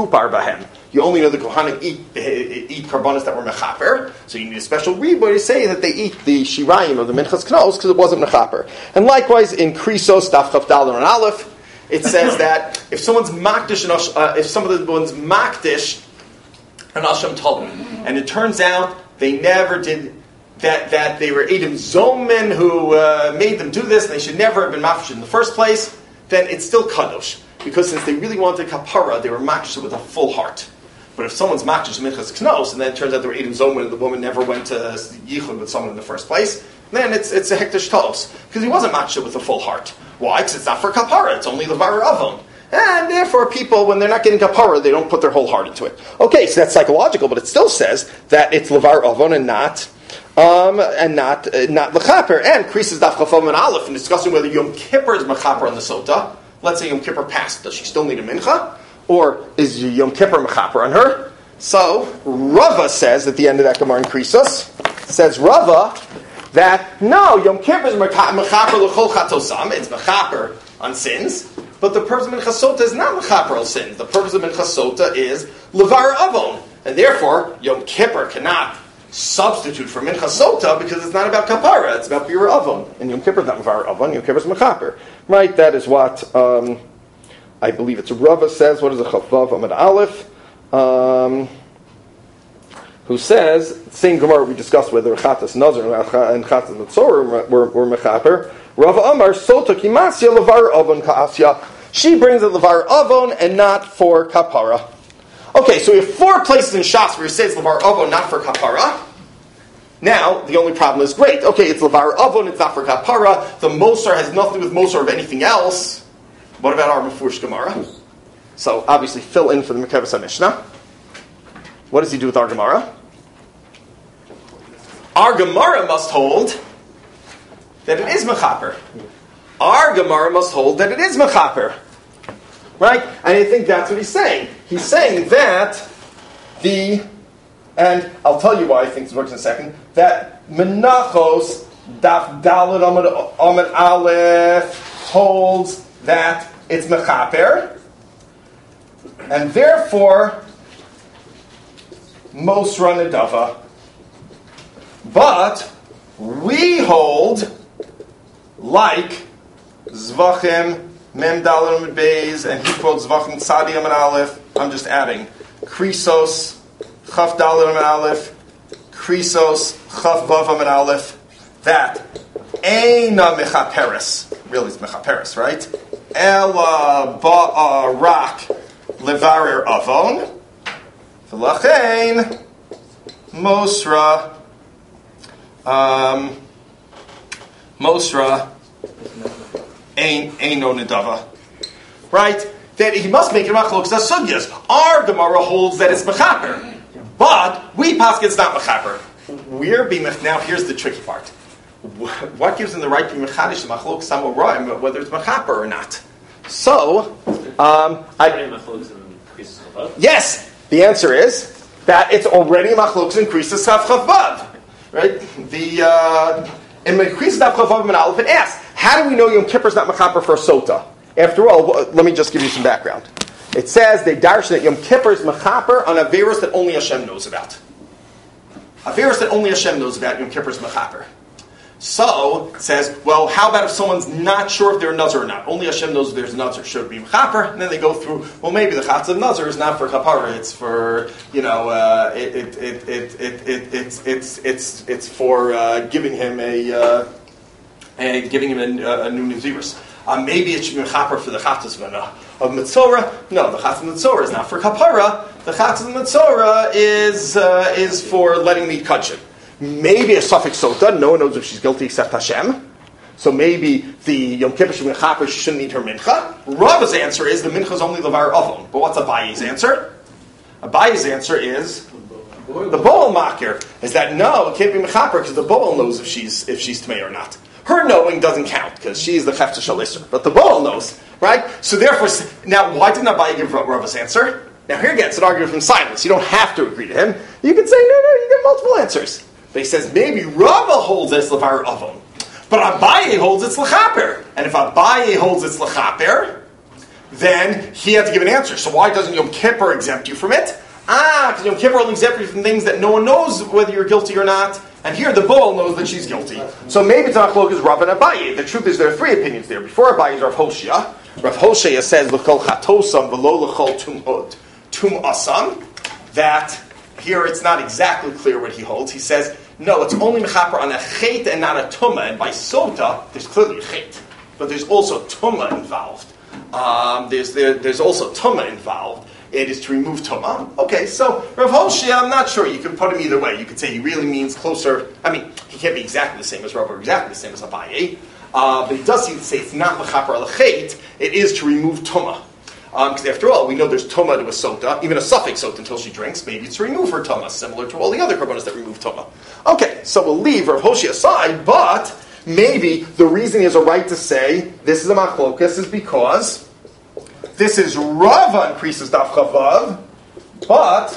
the Kohanim eat karbonos that were mechaper, so you need a special rebuy to say that they eat the shirayim of the minchas knos, because it wasn't mechaper. And likewise, in Krisos, Daf Chaf Dalet and Aleph, it says that if someone's makdish, if someone's makdish an asham talmud, and it turns out they never did that they were Edom Zomen who made them do this, and they should never have been mafresh in the first place, then it's still kadosh. Because since they really wanted kapara, they were mafresh with a full heart. But if someone's mafresh minchas knos, and then it turns out they were Edom Zomen and the woman never went to yichud with someone in the first place, then it's a hektish tos. Because he wasn't mafresh with a full heart. Why? Because it's not for kapara, it's only levar avon. And therefore people, when they're not getting kapara, they don't put their whole heart into it. Okay, so that's psychological, but it still says that it's levar avon and not lechaper. And Krisos Daf Chafam and Aleph in discussing whether Yom Kippur is mechaper on the sota. Let's say Yom Kippur passed. Does she still need a mincha? Or is Yom Kippur mechaper on her? So Rava says at the end of that Gemara in Krisos, says Rava that no, Yom Kippur is mechaper l'chol chatosam. It's mechaper on sins. But the purpose of minchas sota is not mechaper on sins. The purpose of minchas sota is levar avon. And therefore, Yom Kippur cannot substitute for minchas sota because it's not about kapara, it's about pure avon. And Yom Kippur is not mevar avon, Yom Kippur is mechaper. Right, that is what I believe it's Rava says. What is a Chavav Amid Aleph? Who says, same Gemara we discussed whether Chatas Nazar and Chatas Matzor were mechaper. Rava Amar Sota Kimasya Levar Avon Kaasya. She brings a Levar Avon and not for kapara. Okay, so we have 4 places in Shas where it says Levar Avon, not for kapara. Now, the only problem is, great, okay, it's Levar Avon, it's not for kapara. The Mosar has nothing to do with Mosar of anything else. What about our Mefurish Gemara? So, obviously, fill in for the Mekevas HaMishnah. What does he do with our Gemara? Our Gemara must hold that it is mechaper. Our Gemara must hold that it is mechaper. Right? And I think that's what he's saying. He's saying that and I'll tell you why I think this works in a second, that Menachos Daf Dalet Amid Aleph holds that it's mechaper, and therefore Mosra Nedava. But we hold like Zvachim Mem Dalet Amid Beis, and he quotes Zvachim Tzadi Amid Aleph. I'm just adding Krisos Chaf Dalet Amid Aleph, Krisos Chaf Vav Amid Aleph. That Eina Mechaperes. Really, it's Mechaperes, right? Ela Ba'arak Levarer Avon. V'lachein Mosra Eino Nedava. Right? That he must make it machlokes as sugyas. Our Gemara holds that it's mechaper, but we pass it's not mechaper. Now here's the tricky part. what gives him the right to be mechadish the machlok samoraim, whether it's mechaper or not? So, yes, the answer is that it's already machlok increases Tav Chav Vav, right? In increases Tav Chav Vav and Aleph, it asks, how do we know Yom Kippur is not mechaper for a sota? After all, let me just give you some background. It says they darshan that Yom Kippur is mechaper on Averos that only Hashem knows about. Averos that only Hashem knows about, Yom Kippur is mechaper. So, it says, well, how about if someone's not sure if they're a Nazir or not? Only Hashem knows if there's a Nazir. Should it be mechaper? And then they go through, well, maybe the Chatz of Nazir is not for kapara. It's for, it's for giving him a new Nazirus. Maybe it should be mechaper for the Chatz of Metzora. No, the Chatz of Metzora is not for kapara. The Chatz of Metzora is for letting me kudshim. Maybe a suffix sota, no one knows if she's guilty except Hashem. So maybe the Yom Kippur should be mechaper, she shouldn't need her mincha. Rava's answer is the mincha is only levar avon. But what's Abaye's answer? Abaye's answer is the Boel makir. Is that no, it can't be mechaper because the Boel knows if she's tamei or not. Her knowing doesn't count because she's the chefta shalisser. But the Boel knows, right? So therefore, now why didn't Abaye give Rava's answer? Now here again, it's an argument from silence. You don't have to agree to him. You can say no, you get multiple answers. But he says, maybe Rava holds it's levar avon, but Abaye holds it's lechaper. And if Abaye holds it's lechaper, then he had to give an answer. So why doesn't Yom Kippur exempt you from it? Because Yom Kippur only exempts you from things that no one knows whether you're guilty or not. And here the Boel knows that she's guilty. So maybe it's not close as Rav and Abaye. The truth is there are three opinions there. Before Abaye is Rav Hoshea. Rav Hoshea says, l'chol chatosam v'lo l'chol tum asam, that here it's not exactly clear what he holds. He says, no, it's only mechaper on a chet and not a tumah. And by sota, there's clearly a chet. But there's also tumah involved. There's also tumah involved. It is to remove tumah. Okay, so Rav Hoshea, I'm not sure. You can put him either way. You could say he really means closer. I mean, he can't be exactly the same as Rav or exactly the same as Abaye. But he does seem to say it's not mechaper al chet. It is to remove tumah. Because after all, we know there's tumah to a sota, even a suffix sota until she drinks. Maybe it's to remove her tumah, similar to all the other korbanos that remove tumah. Okay, so we'll leave Rav Hoshea aside, but maybe the reason he has a right to say this is a machlokas is because this is Rava increases daf chavav, but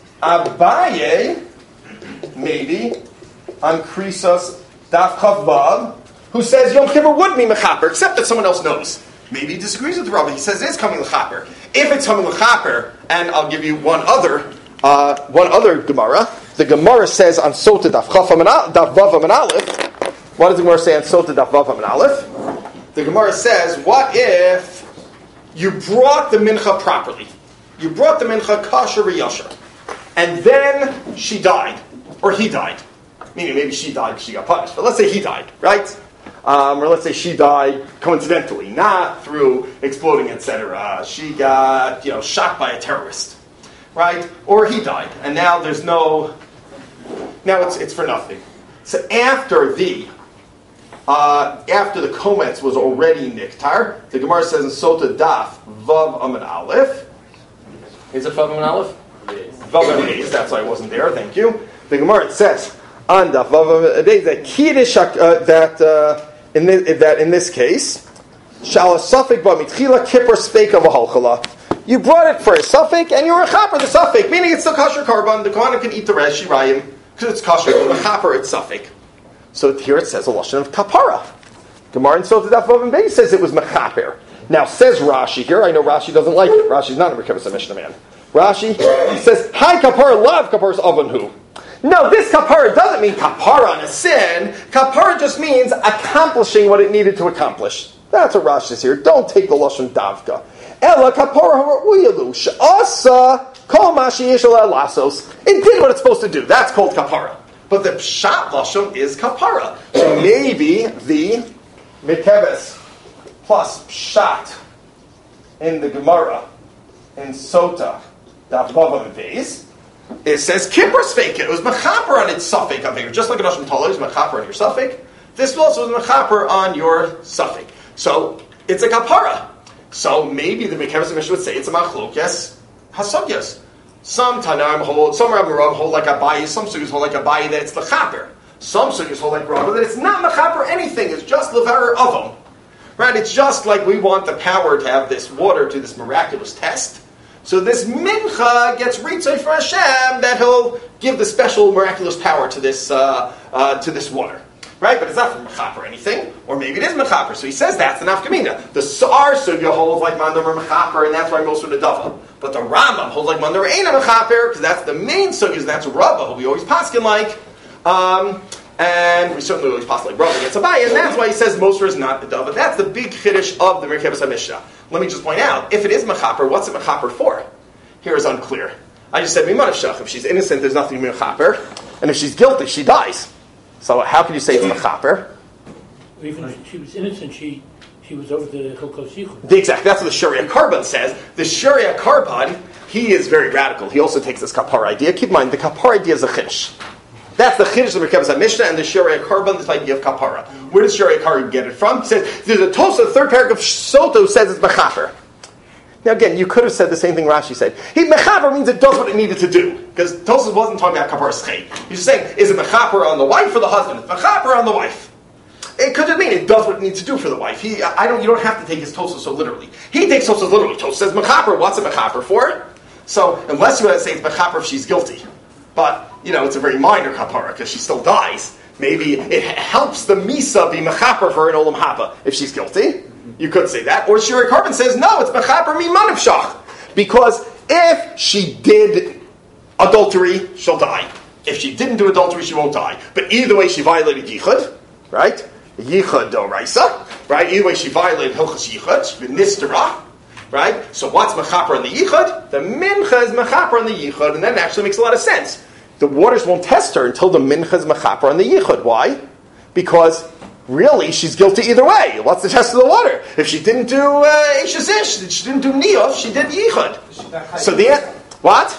Abaye maybe increases daf chavav, who says Yom Kippur would be mechaper, except that someone else knows. Maybe he disagrees with Rava. He says it is coming lechaper. If it's coming lechaper, and I'll give you one other Gemara. The Gemara says on Sota daf vav and aleph. What does the Gemara say on Sota daf vav and aleph? The Gemara says, what if you brought the mincha properly? You brought the mincha kasher v'yasher, and then she died, or he died. Meaning maybe she died because she got punished. But let's say he died, right? Or let's say she died coincidentally, not through exploding, etc. She got, shot by a terrorist, right? Or he died, and now there's no. Now it's for nothing. So after the kometz was already niktar, the Gemara says in Sota Daf Vav Amud Aleph. Is it Vav Amud Aleph? Vav Amud Aleph. That's why I wasn't there. Thank you. The Gemara says on Daf Vav Amud Aleph that kiddush that in this case, shall a suffix ba mitchila kippur speak of a halchala. You brought it for a suffix, and you were a chaper the suffix, meaning it's still kasher karban. The kohanim can eat the rest shirayim because it's kasher. But the chaper it's suffix. So here it says a lashon of kapara. Gemara in Sota Daf Vav and Beis says it was mechaper. Now says Rashi here. I know Rashi doesn't like it. Rashi's not a Merkabas Mishnah man. Rashi says, "Hi kapara, lav kapara's avanhu." No, this kapara doesn't mean kapara on a sin. Kapara just means accomplishing what it needed to accomplish. That's what Rashi says here. Don't take the lashon davka. Ella kapara ha'uyalu she'asa kol ma sheyesh lasos. It did what it's supposed to do. That's called kapara. But the pshat lashon is kapara. So maybe the mikeves plus pshat in the Gemara in Sota Daf Vav and Beis. It says kippur's fake. It was mechaper on its suffix over here. Just like a Nashim Tala is mechaper on your suffix. This also is mechaper on your suffix. So it's a kapara. So maybe the Mekevas Mishnah would say it's a machlokes hasogyas. Some Tanaim hold, some Rabbim hold like Abaye, some Sugyas hold like Abaye that it's lechaper. Some sugyas hold like Rava that it's not mechaper anything. It's just levarer avon. Right? It's just like we want the power to have this water do this miraculous test. So this mincha gets ritzay for Hashem that He'll give the special miraculous power to this water. Right? But it's not from mechaper or anything. Or maybe it is mechaper. So he says that's the nafkamina. The Sar sugya holds like mandar mechaper, and that's why most of the dava. But the Rambam holds like mandar eina mechaper, because that's the main sugya, that's Rabbah, who we always paskin like. And we certainly always pass like Rabbah against Abaye, and that's why he says Moser is not the dava. That's the big chiddush of the Merkevas HaMishnah. Let me just point out, if it is mechaper, what's it mechaper for? Here is unclear. I just said mimanav shach. If she's innocent, there's nothing mechaper, and if she's guilty, she dies. So how can you say it's mechaper? Even if she was innocent, she was over the Hilkos Yichud. Exactly. That's what the Sharia Karban says. The Sharia Karban, he is very radical. He also takes this kapar idea. Keep in mind, the kapar idea is a chiddush. That's the chiddush of the Merkevas HaMishnah and the Sharia Karban, this idea of kapara. Where does Sharia Karban get it from? He says, there's a Tosafot, the third paragraph of Soto says it's mechaper. Now again, you could have said the same thing Rashi said. Mechaper means it does what it needed to do. Because Tosafot wasn't talking about kapar schei. He's just saying, is it mechaper on the wife or the husband? It's mechaper on the wife. It could just mean it does what it needs to do for the wife. You don't have to take his Tosafot so literally. He takes Tosafot literally. Tosafot says mechaper. What's it mechaper for? So unless you want to say it's mechaper if she's guilty, but it's a very minor kapara because she still dies. Maybe it helps the misa be mechaper for her in olam haba if she's guilty. You could say that. Or Sharia Karban says no, it's mechaper mimanav shach, because if she did adultery, she'll die. If she didn't do adultery, she won't die. But either way, she violated yichud, right? Yichud doraisa, right? Either way, she violated hilchos yichud, she been nistera, right? So what's mechaper on the yichud? The mincha is mechaper on the yichud, and that actually makes a lot of sense. The waters won't test her until the mincha is mechaper on the yichud. Why? Because really, she's guilty either way. What's the test of the water? If she didn't do ishazish, she didn't do niyov, she did yichud. So what?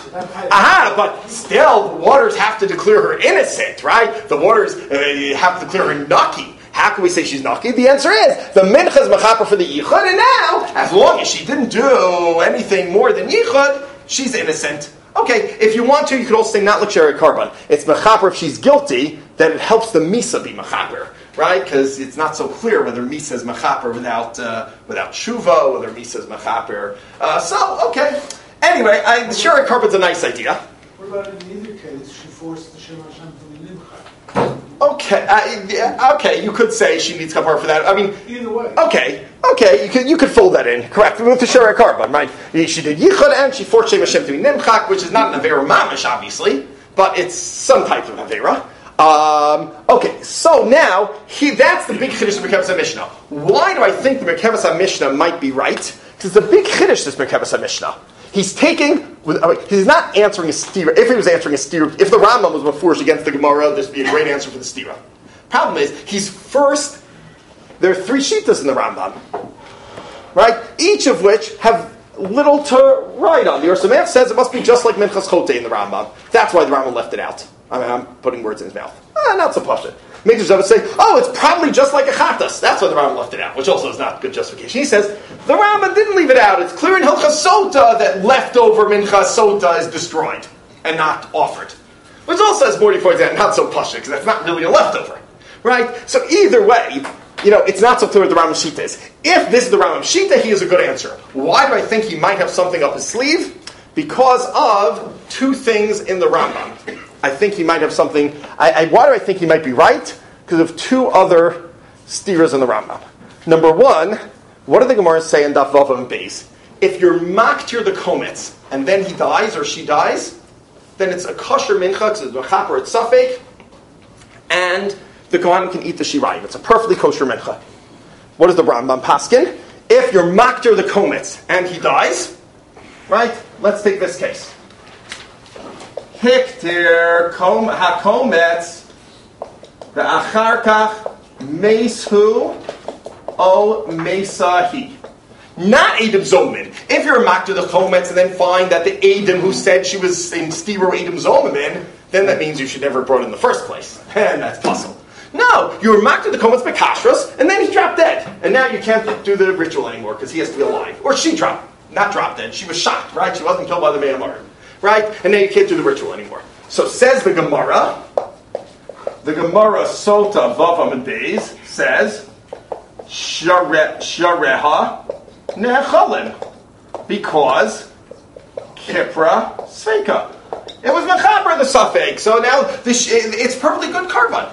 But still, the waters have to declare her innocent, right? The waters have to declare her naki. How can we say she's naki? The answer is the mincha is mechaper for the yichud, and now, as long as she didn't do anything more than yichud, she's innocent. Okay, if you want to, you could also say not like Sharia Karban. It's mechaper if she's guilty, then it helps the misa be mechaper, right? Because it's not so clear whether misa is mechaper without tshuva, whether misa is mechaper. Okay. Anyway, the Sharia Karban's a nice idea. What about in either case, she forced the Shem Hashem to be nimcha? Okay, you could say she needs kapara for that. I mean, either way. Okay, you could fold that in, correct? With the Sharia Karban, right? She did yichud and she forced Shem Hashem to be nimchak, which is not an avera mamish, obviously, but it's some type of avera. Okay, so now that's the big chiddush of Merkevas HaMishnah. Why do I think the Merkevas HaMishnah might be right? Because the big chiddush is Merkevas HaMishnah. He's not answering a stira. If he was answering a stira, if the Rambam was mafurish against the Gemara, this would be a great answer for the stira. Problem is, there are three shittas in the Rambam, right? Each of which have little to write on. The Or Sameach says it must be just like Minchas Chote in the Rambam. That's why the Rambam left it out. I'm putting words in his mouth. Not so pashut. Midrash would say, it's probably just like a chatas. That's why the Rambam left it out, which also is not good justification. He says, the Rambam didn't leave it out. It's clear in Hilchas Sota that leftover Minchas Sota is destroyed and not offered. Which also, as Morty points out, not so pashut, because that's not really a leftover. Right? So either way, it's not so clear what the Rambam Shita is. If this is the Rambam Shita, he is a good answer. Why do I think he might have something up his sleeve? Because of two things in the Rambam. I think he might have something. Why do I think he might be right? Because of two other steers in the Rambam. Number one, what do the Gemaras say in Daf Vav and Beis? If you're maktir the kometz and then he dies or she dies, then it's a kosher mincha, because it's mechaper or it's safek, and the Kohanim can eat the shirayim. It's a perfectly kosher mincha. What is the Rambam paskin? If you're maktir the kometz and he dies, right? Let's take this case. Hiktir hakometz ve'achar kach meishu o mesahi. Not Adam Zomin. If you're a maktir the kometz and then find that the Adam who said she was in stiro Adam Zomin, then that means you should never have brought it in the first place. And that's puzzle. No, you were maktir the kometz bekashros, and then he dropped dead. And now you can't do the ritual anymore because he has to be alive. Or she not dropped dead. She was shot, right? She wasn't killed by the Me'amar. Right? And now you can't do the ritual anymore. So says the Gemara, the Gemara Sota Vavam Beis says, Shareha Nechalim, because Kipra Sveika. It was Mechaber the Safek, so now it's perfectly good carbon.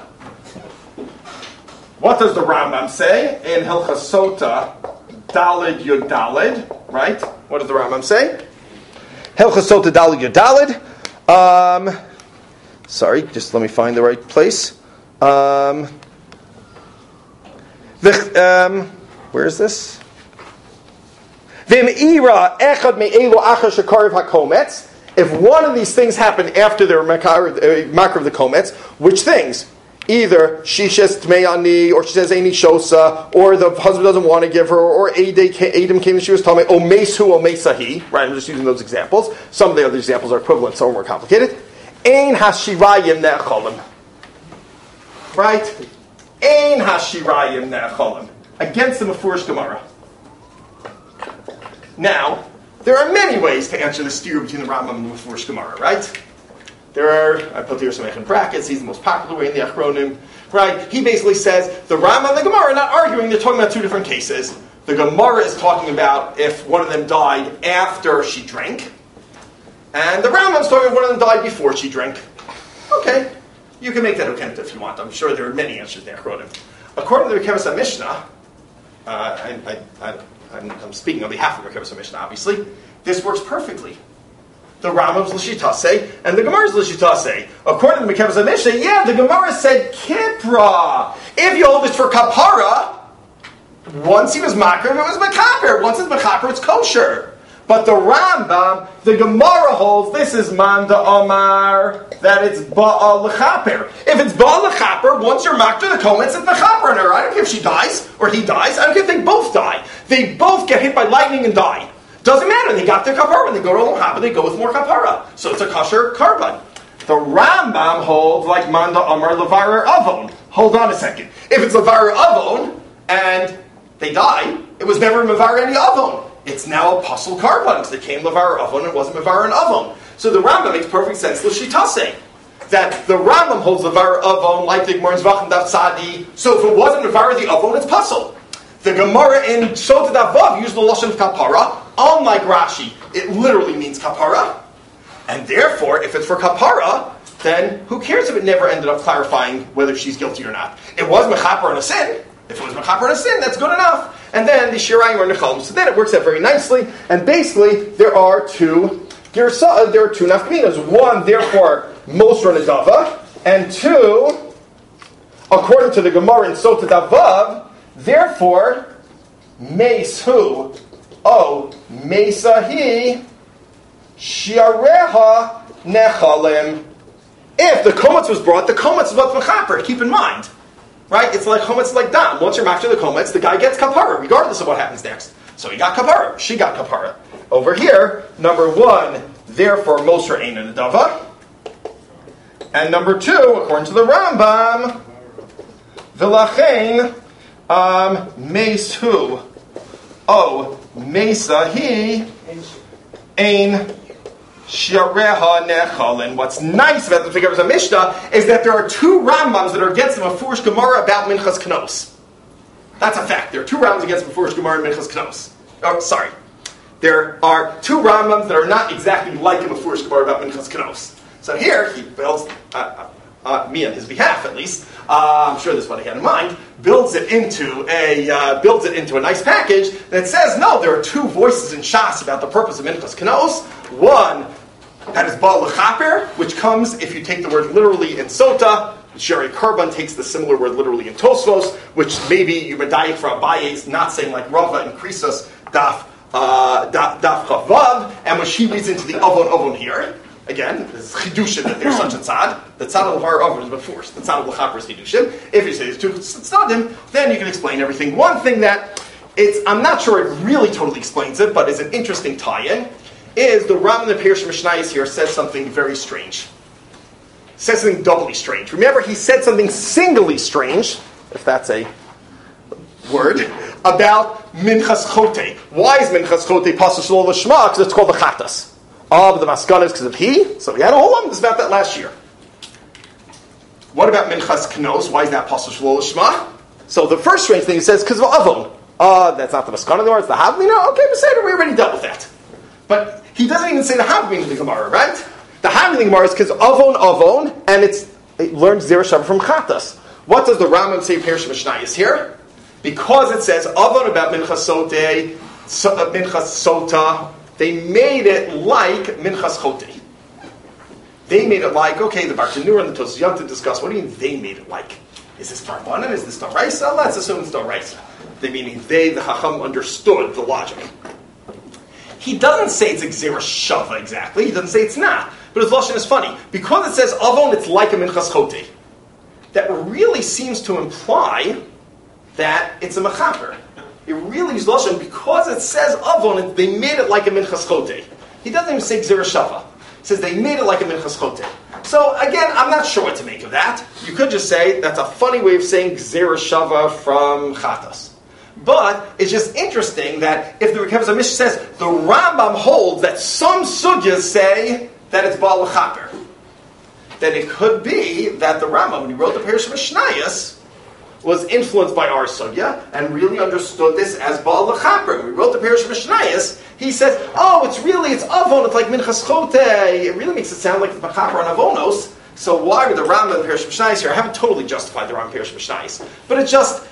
What does the Rambam say in Hilchas Sota Dalid Yud Dalid? Right? What does the Rambam say? Hilchas Sota Dalid Yud Dalid. Sorry, just let me find the right place. Where is this? If one of these things happen after their makar of the komets, which things? Either she says tmei or she says any shosa, or the husband doesn't want to give her, or Adam came and she was telling me, o mesu o mesahi. Right, I'm just using those examples. Some of the other examples are equivalent, some are more complicated. Ein hashirayim ne'acholim. Right? Ein hashirayim ne'acholim. Against the Mefurish Gemara. Now, there are many ways to answer the steer between the Rambam and the Mefurish Gemara, right? I put here some in brackets, he's the most popular way in the Achronim, right? He basically says, the Rambam and the Gemara are not arguing, they're talking about two different cases. The Gemara is talking about if one of them died after she drank, and the Rambam is talking about one of them died before she drank. Okay, you can make that okenta if you want. I'm sure there are many answers there. According to the Rekevas HaMishnah, I'm speaking on behalf of the Rekevas HaMishnah, obviously, this works perfectly. The Rambam's l'shitase and the Gemara's l'shitase. According to the Rekevas HaMishnah, yeah, the Gemara said kipra. If you hold this for kapara, once he was makar, it was makaper. Once it's makaper, it's kosher. But the Rambam, the Gemara holds, this is Manda Omar, that it's Ba'al L'chaper. If it's Ba'al L'chaper, once you're makar the komets, it's L'chaper on her. I don't care if she dies, or he dies, I don't care if they both die. They both get hit by lightning and die. Doesn't matter, they got their kapara. When they go to L'chaper, they go with more kapara. So it's a kosher carbon. The Rambam holds like Manda Omar Levarer Avon. Hold on a second. If it's Levarer Avon, and they die, it was never Mevarer any Avon. It's now a puzzle carbon, because it came Levar Avon and it wasn't Mevar and Avon. So the Rambam makes perfect sense, L'shitase, that the Rambam holds Levar Avon like the Gemara in Zvachim Daf Tzadi. So if it wasn't Mevar the Avon, it's puzzle. The Gemara in Sota Daf Vav used the Lashon Kapara. Unlike Rashi, it literally means Kapara. And therefore, if it's for Kapara, then who cares if it never ended up clarifying whether she's guilty or not? It was Mechaper on a sin. If it was Mechaper on a sin, that's good enough. And then the Shirayim are Nechalim. So then it works out very nicely. And basically, there are two nafkaminas. One, therefore, Mosra Nedava. And two, according to the Gemara in Sota Davav, therefore, Mesu, O Mesahi, Shiareha Nechalim. If the Kometz was brought, the Kometz is what's Mechaper. Keep in mind. Right? It's like Chometz, like Dam. Once you're after the Chometz, the guy gets kapara, regardless of what happens next. So he got kapara. She got kapara. Over here, number one, therefore, Mosra Ein Nedava. And number two, according to the Rambam, V'lachein Mesu O Mesa He Ein Shareha Nechalin. What's nice about the Rekevas HaMishnah is that there are two Rambams that are against the Mefurish Gemara about Minchas Knos. That's a fact. There are two Rambams against the Mefurish Gemara and Minchas Knos. Oh, sorry. There are two Rambams that are not exactly like a Mefurish Gemara about Minchas Knos. So here he builds, me on his behalf at least, I'm sure this is what he had in mind, builds it into a nice package that says, no, there are two voices in Shas about the purpose of Minchas Knos. One, that is Baal L'chaper, which comes, if you take the word literally in Sota, Sherry Karban takes the similar word literally in Tosfos, which maybe you medayik for Abaye is not saying like Rava and Krisos Daf Chavav, and when she reads into the Avon here, again, this is Chidushin that there's such a tzad. The tzad of Levar Avon is but force. The tzad of L'chaper is Chidushin. If you say there's two tzadim, then you can explain everything. One thing that I'm not sure it really totally explains it, but is an interesting tie-in, is the Rambam in the Pirush Mishnayos here says something very strange. Says something doubly strange. Remember, he said something singly strange, if that's a word, about Minchas Chote. Why is Minchas Chote Pasuk Shlo L'Shma? Because it's called the Chatas. But the Maskana is because of he. So we had a whole lot about that last year. What about Minchas Knos? Why is that Pasuk Shelo Lishma? So the first strange thing it says, because of Avon. That's not the Maskana anymore, it's the Havlina. Okay, Beseder, we already dealt with that. But he doesn't even say the Havlina in the Gemara, right? The Havlina Gemara is because Avon, and it learns Zera Shava from Chatas. What does the Rambam say Perish Mishnayos here? Because it says Avon about Minchas Soteh, Minchas Sota, they made it like Minchas Choteh. They made it like, okay, the Bartanura and the Tosfos Yom to discuss, what do you mean they made it like? Is this Darbanan? Is this Daraisa? Let's assume it's Daraisa. They meaning they, the Chacham, understood the logic. He doesn't say it's Gzera Shava exactly. He doesn't say it's not. But his Lashon is funny. Because it says Avon, it's like a Minchas Choteh. That really seems to imply that it's a Mechaper. It really is Lashon, because it says Avon, they made it like a Minchas Choteh. He doesn't even say Gzera Shava. He says they made it like a Minchas Choteh. So again, I'm not sure what to make of that. You could just say that's a funny way of saying Gzera Shava from Chatas. But it's just interesting that if the Rekevas HaMishnah says the Rambam holds that some sugyas say that it's Baal L'chaper, then it could be that the Rambam, when he wrote the Perish Mishnayos, was influenced by our sugya and really understood this as Baal L'chaper. When he wrote the Perish Mishnayos, he says, it's Avon, it's like Minchas Choteh. It really makes it sound like it's Mechaper on Avonos. So why would the Rambam and the Perish Mishnayos here? I haven't totally justified the Rambam and Perish Mishnayos, but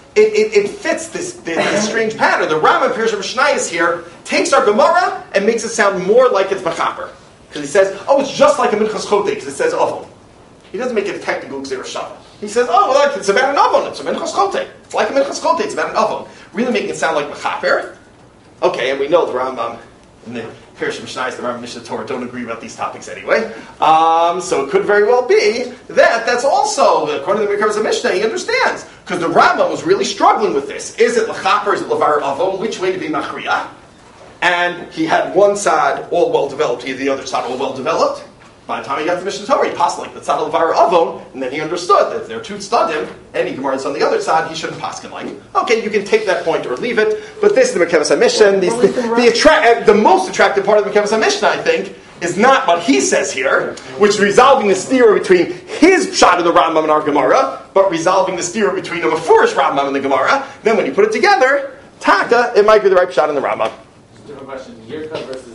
it fits this strange pattern. The Rambam and Perish Mishnayos here takes our Gemara and makes it sound more like it's Mechaper. Because he says, it's just like a Minchas Choteh, because it says Avon. He doesn't make it a technical Gzera Shava. He says, it's about an Avon, it's a Minchas Choteh. It's like a Minchas Choteh, it's about an Avon. Really making it sound like Mechaper. Okay, and we know the Rambam and the Perish Mishnayos, the Rambam Mishnah Torah don't agree about these topics anyway. So it could very well be that's also, according to the Rekevas HaMishnah, he understands. Because the Rambam was really struggling with this. Is it L'chaper, is it Levar Avon? Which way to be Machriya? And he had one side all well developed, he had the other side all well developed. By the time he got to Mishnah Torah, he passed like the tzad levar avon, and then he understood that if there are two tzadim, any Gemara that's on the other side, he shouldn't paskin like. Okay, you can take that point or leave it, but this is the Rekevas HaMishnah. The most attractive part of the Rekevas HaMishnah, I think, is not what he says here, which is resolving the stira between his pshat of the Rambam and our Gemara, but resolving the stira between the Mefurish Rambam and the Gemara. Then when you put it together, taka, it might be the right pshat in the Rambam. Different question. Yirka versus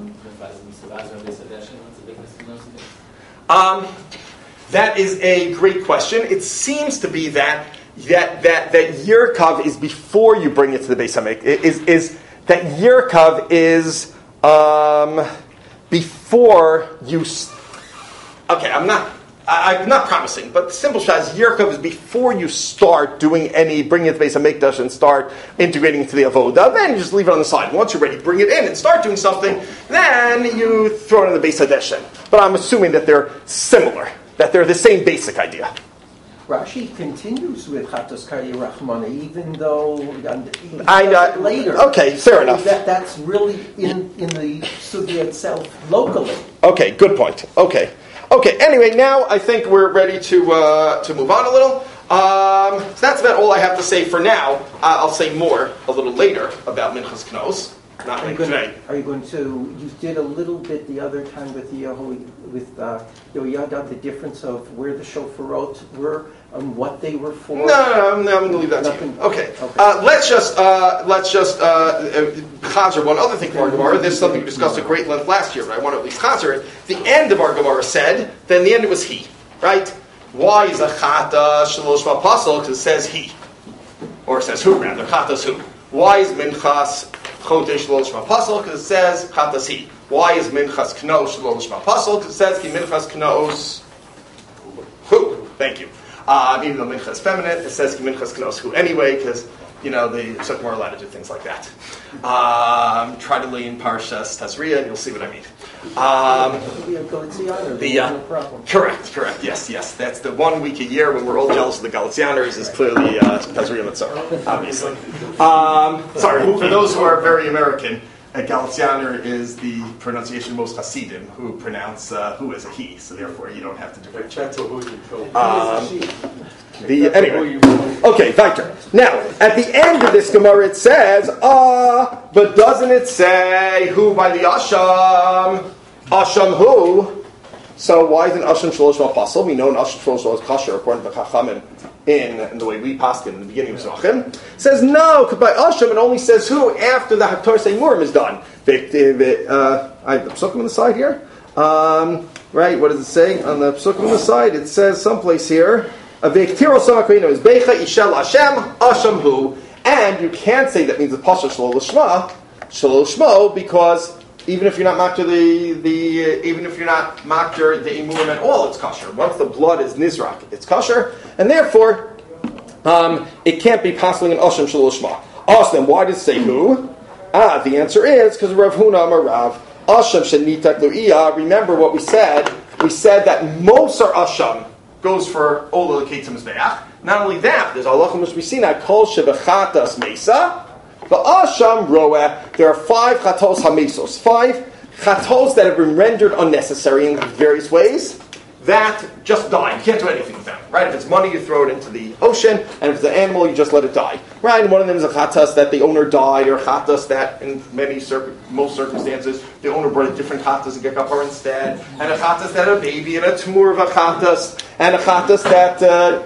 what's the biggest in those things? That is a great question. It seems to be that Yirkav is before you bring it to the Beis Hamikdash. Is that Yirkav is before you. Okay, I'm not promising, but the simple shot is Yirkav is before you start doing bringing it to the Beis Hamikdash and start integrating it to the Avodah. Then you just leave it on the side. Once you're ready, bring it in and start doing something. Then you throw it in the Beis Hadeshen. But I'm assuming that they're similar, that they're the same basic idea. Rashi continues with Chatas Karya Rachmana, even though later. Okay, fair enough. That's really in the sugya itself locally. Okay, good point. Okay. Anyway, now I think we're ready to move on a little. So that's about all I have to say for now. I'll say more a little later about Minchas Knos. Not today. Are you going to? You did a little bit the other time with Yoyada, the difference of where the shofarot were and what they were for. No, I'm going to leave that to you. Okay. Let's just chazer one other thing from our Gemara. This is something we discussed at great length last year, but I want to at least chazer it. The end of our Gemara said, then the end it was he, right? Why is a chata shalosh ma'pasol? Because it says he, or it says who rather? Chata's who? Why is minchas Choteh shalosh ma'pasol? Because it says chatas he. Why is minchas knos shalosh ma'pasol? Because it says ki minchas knos who? Thank you. Even though mincha is feminine, it says ki minchas knos who anyway, because the Sukkim are allowed to do things like that. Try to lean Parshas Tazria, and you'll see what I mean. Correct. Yes. That's the 1 week a year when we're all jealous of the Galicianers is clearly Tazria Mitzvah, obviously. Sorry, for those who are very American, a Galicianer is the pronunciation of most Hasidim, who pronounce who as a he, so therefore you don't have to differentiate. Anyway, okay, weiter. Now, at the end of this Gemara it says, but doesn't it say who by the Asham? Asham who? So why isn't Asham Shalosh Shema possible? We know an Asham Shalosh Shema is kosher according to the Chachamim in the way we paskin in the beginning of Zvachim. Says no, because by Asham it only says who after the Haftar Seimurim is done. I have the psukim on the side here. Right, what does it say on the psukim on the side? It says someplace here. V'ktiro samakrino is Beicha Ishel Hashem Asham Hu, and you can't say that means the pasuk Shalosh Shmo because even if you're not makter even if you're not makter the imurim at all, it's kosher. Once the blood is nizrak, it's kosher, and therefore it can't be passing an Asham Shalosh Shma. Ask them, why does it say who? The answer is because Rav Huna Amar Rav Asham Shenitak Lu'iyah. Remember what we said? We said that Mosar Asham goes for Ola L'Keitz Mizbeach. Not only that, there's Allah Mishmisina Kol Shebechatas Mesa. But Asham Roeh, there are 5 chatos hamesos, 5 chatos that have been rendered unnecessary in various ways that just die. You can't do anything with them, right? If it's money, you throw it into the ocean, and if it's an animal, you just let it die, right? And one of them is a chatas that the owner died, or chatas that, in most circumstances, the owner brought a different chatas and get kapar instead, and a chatas that had a baby, and a tumor of a chatas, and a chatas that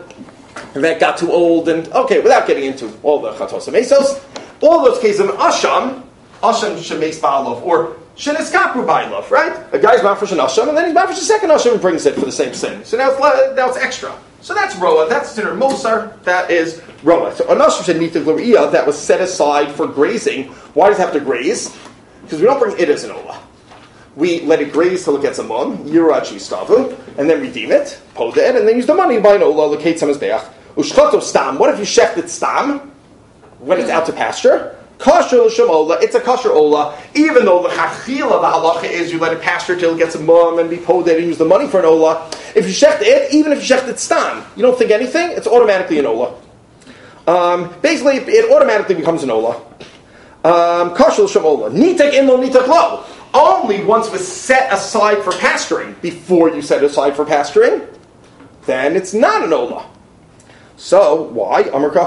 got too old, and okay, without getting into all the chatos hamesos. All those cases of Asham shemeis ba'alov, or sheniskapru ba'alov, right? A guy's mafresh an Asham, and then he's mafresh a second Asham and brings it for the same sin. So now it's extra. So that's Roa, that's Sinner Mosar, that is Roa. So an Asham shenitak l'riyah that was set aside for grazing. Why does it have to graze? Because we don't bring it as an Ola. We let it graze till it gets a mum, yirachi stavu, and then redeem it, pod it, and then use the money to buy an Ola, l'keit samizbeach. Ushchato stam, what if you shecht it stam? When it's out to pasture, kosher l'shem ola, it's a kosher ola, even though the chachila, the halacha is you let it pasture till it gets a mum and be poded and use the money for an ola. If you shecht it, even if you shecht it stam, you don't think anything, it's automatically an ola. Basically, it automatically becomes an ola. Kosher l'shem ola. Nitak in lo, nitak lo. Only once it was set aside for pasturing. Before you set it aside for pasturing, then it's not an ola. So, why? The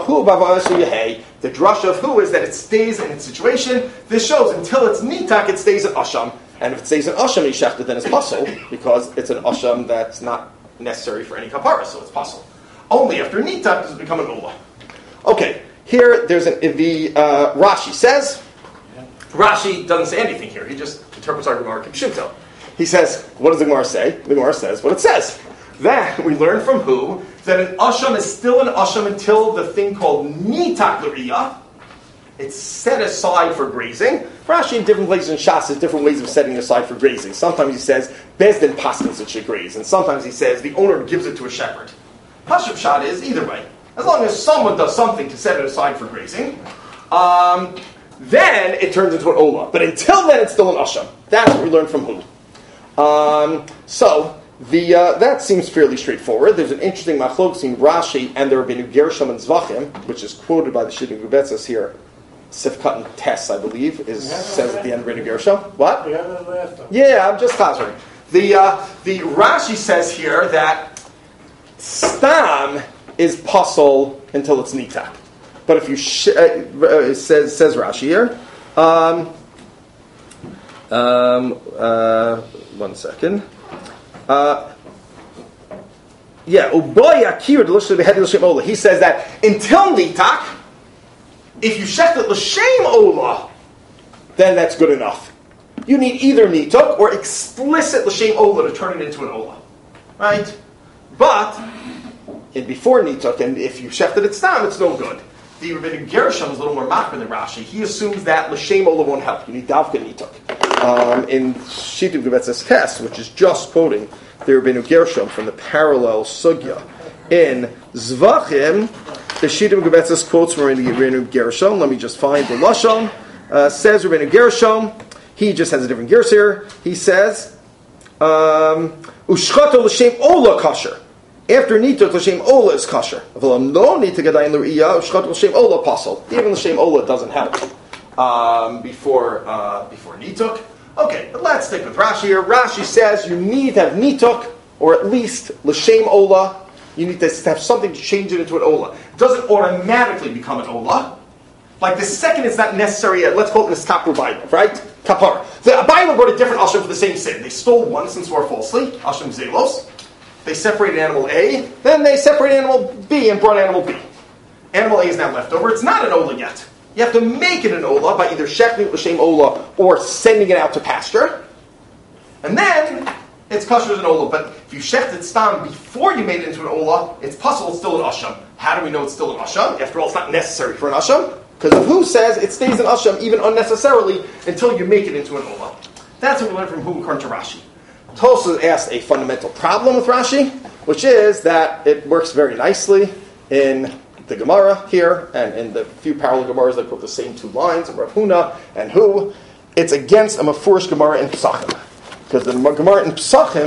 drush of who is that it stays in its situation. This shows until it's nitak, it stays in asham. And if it stays in asham, yishachta, then it's pasul, because it's an asham that's not necessary for any kapara, so it's pasul. Only after nitak does it become an ola. Okay, here there's Rashi says, Rashi doesn't say anything here, he just interprets our Gemara Kipshuto. He says, what does the Gemara say? The Gemara says what it says. Then we learn from who that an asham is still an asham until the thing called nitak l'riyah. It's set aside for grazing. Rashi in different places in Shas has different ways of setting it aside for grazing. Sometimes he says Bezdin paskins it should graze, and sometimes he says the owner gives it to a shepherd. Pashut Pshat is either way. As long as someone does something to set it aside for grazing, then it turns into an ola. But until then, it's still an asham. That's what we learn from who. That seems fairly straightforward. There's an interesting machlok between Rashi and the Rabbeinu Gershom and Zvachim, which is quoted by the Shidduch Gubetzes here. Sifkat and Tess, I believe, says at the end of Rabbeinu Gershom. What? Yeah, I'm just chazering. The Rashi says here that stam is pasul until it's nitak. But if you says Rashi here. One second. He says that until nitak, if you shech it l'shem ola, then that's good enough. You need either nituk or explicit l'shem ola to turn it into an ola, right? But before nituk, and if you shech it stam, it's no good. The Rabbeinu Gershom is a little more machmir than Rashi. He assumes that l'shem ola won't help. You need davka nituk. In Shidduch Gubetzes Test, which is just quoting the Rabbeinu Gershom from the parallel sugya in Zvachim, the Shidduch Gubetzes quotes from Rabbeinu Gershom. Let me just find the lashon. Says Rabbeinu Gershom. He just has a different gears here. He says, "Ushchato l'shem ola kosher." After nituk, l'shem ola is kosher. V'lam no nituk adayin l'riyah, ushchato l'shem ola pasul. Even l'shem ola doesn't help before nituk. Okay, but let's stick with Rashi here. Rashi says you need to have nituk, or at least l'shem ola. You need to have something to change it into an ola. It doesn't automatically become an ola. Like the second it's not necessary yet, let's call it this kapur baila, right? Kapar. The baila brought a different asham for the same sin. They stole one and swore falsely, asham zelos. They separated animal A, then they separated animal B and brought animal B. Animal A is now left over. It's not an ola yet. You have to make it an ola by either shechting l'shem ola or sending it out to pasture. And then it's kosher as an ola. But if you shechted stam before you made it into an ola, it's possible it's still an asham. How do we know it's still an asham? After all, it's not necessary for an asham. Because who says it stays an asham even unnecessarily until you make it into an ola? That's what we learned from who according to Rashi. Tosfos asked a fundamental problem with Rashi, which is that it works very nicely in the Gemara here, and in the few parallel Gemaras that put the same two lines of Rav Huna and who. It's against a Mefurish Gemara in Pesachim. Because the Gemara in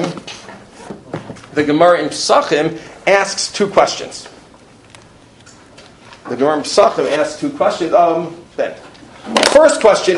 Pesachim asks two questions. The Gemara in Pesachim asks two questions. First question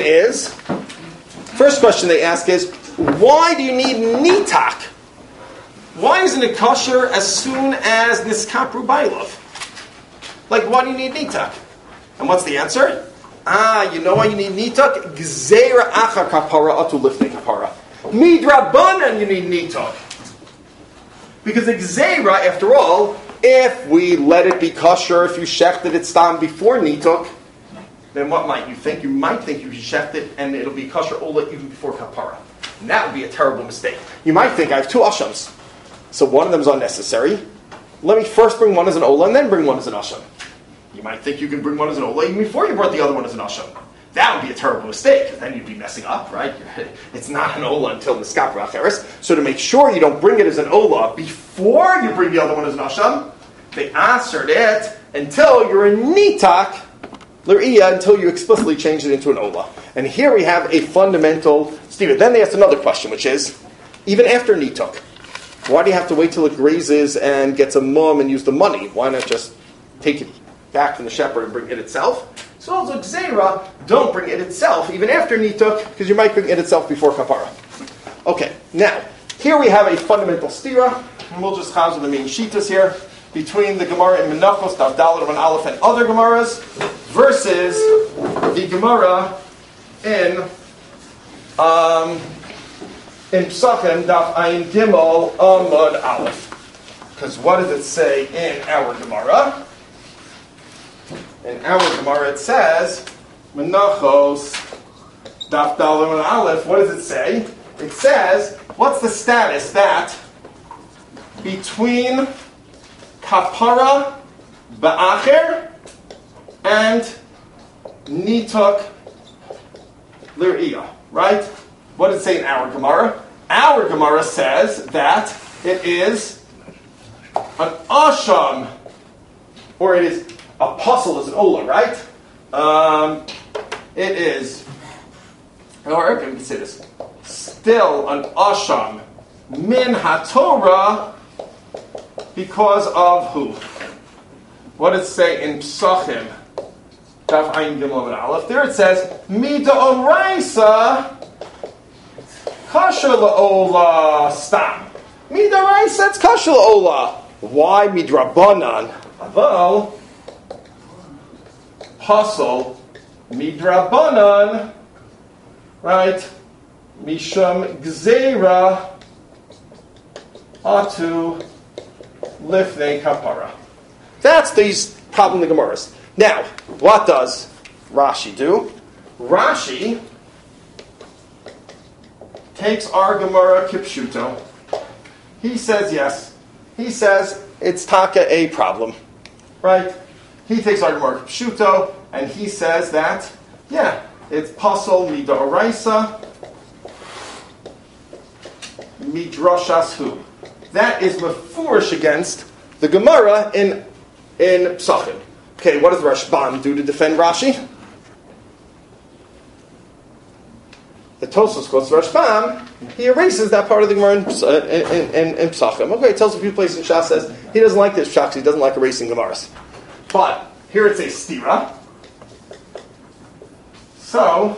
they ask is, why do you need nitak? Why isn't it kosher as soon as niskapru bailov? Like, why do you need nitak? And what's the answer? You know why you need nitak? Gzeira achar kapara atu lifnei kapara. Midrabanan you need nitak. Because the gzeira, after all, if we let it be kosher, if you shechted it stam before nitak, then what might you think? You might think you shecht it and it'll be kosher ola even before kapara. And that would be a terrible mistake. You might think, I have two ashams. So one of them is unnecessary. Let me first bring one as an ola and then bring one as an asham. You might think you can bring one as an ola even before you brought the other one as an asham. That would be a terrible mistake, because then you'd be messing up, right? It's not an ola until the skapra acheres. So to make sure you don't bring it as an ola before you bring the other one as an asham, they answered it until you're in nitak, l'riyah, until you explicitly change it into an ola. And here we have a fundamental Stephen. Then they asked another question, which is, even after nituk, why do you have to wait till it grazes and gets a mum and use the money? Why not just take it back from the shepherd and bring it itself? So also Gzeira, don't bring it itself, even after nituk, because you might bring it itself before kapara. Okay, now, here we have a fundamental stira, and we'll just chaz with the main shitas here, between the Gemara in Menachos, Daf Dalet and Aleph, and other Gemaras, versus the Gemara in Pesachim, Daf Ayin Gimel, Amud Aleph. Because what does it say in our Gemara? In our Gemara it says, Menachos, Daf Dalet and Aleph, what does it say? It says, what's the status that between kapara ba'acher and nituk l'riyah, right? What does it say in our Gemara? Our Gemara says that it is an asham, or it is a puzzle as an ola, right? It is, or can we say this? Still an asham min haTorah because of who? What does it say in Pesachim? Daf Ayin Gimel and Aleph. There it says Mida Oraisa Kasher La'ola Stam. Mida Oraisa, it's Kasher La'ola. Why Midrabanan? Aval Pasol Midrabanan, right? Misham Gzeira Atu Lifnei Kapara. That's the problem in the Gemaras. Now, what does Rashi do? Rashi takes our Gemara Kipshuto. He says yes. He says it's taka a problem. Right? He takes our Gemara Kipshuto and he says that, yeah, it's Pasol Midoraisa Midrashas Hu. That is mefurish against the Gemara in Pesachim. Okay, what does Rashbam do to defend Rashi? The Tosfos quotes Rashbam. He erases that part of the Gemara in Pesachim. Okay, he tells a few places in Shas says he doesn't like this Shas, he doesn't like erasing Gemaras. But here it's a stira. So,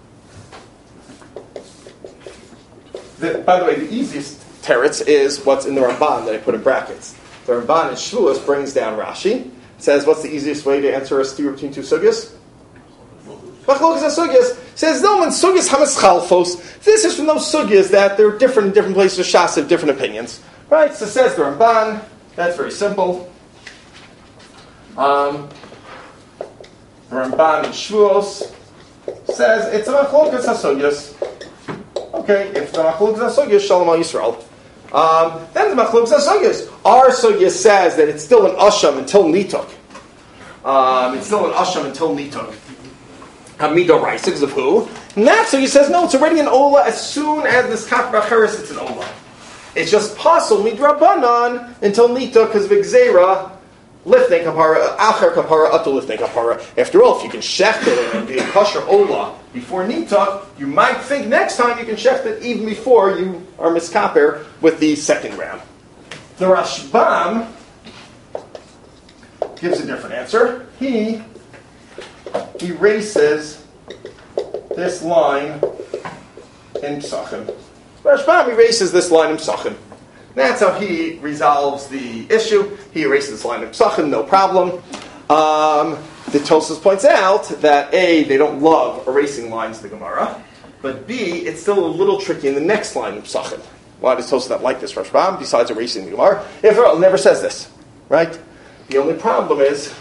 by the way, the easiest teretz is what's in the Ramban that I put in brackets. The Ramban in Shavuos brings down Rashi. Says, what's the easiest way to answer a stira between two sugyas? Machlokas HaSugyas says, no, when Sugyas Hamaschalfos, this is from those Sugyas that they're different in different places of Shas have different opinions. Right? So says the Ramban, that's very simple. The Ramban in Shvuos says it's a Machlokas HaSugyas. Okay, if the Machlokas HaSugyas, Shalom Al Yisrael. Then the Machlokas HaSugyas. Our Sugyas says that it's still an Asham until Nituk. It's still an Asham until Nituk. Hamido Rice, of who? And that Sugya says, no, it's already an Ola as soon as this Kaf Bracheres, it's an Ola. It's just Pasul Midrabanan until Nituk, because Vigzera, Lifnei Kapara, Acher Kapara, Atul Lifnei Kapara. After all, if you can shecht it and be a kosher Ola before Nituk, you might think next time you can shecht it even before you are miskaper with the second ram. The Rashbam gives a different answer. He erases this line in Psachim. Rashbam erases this line in Psachim. That's how he resolves the issue. He erases this line in Psachim, no problem. The Tosfos points out that A, they don't love erasing lines in the Gemara, but B, it's still a little tricky in the next line in Psachim. Why does Tosfos not like this Rashbam, besides erasing the Gemara? After all, it never says this, right? The only problem is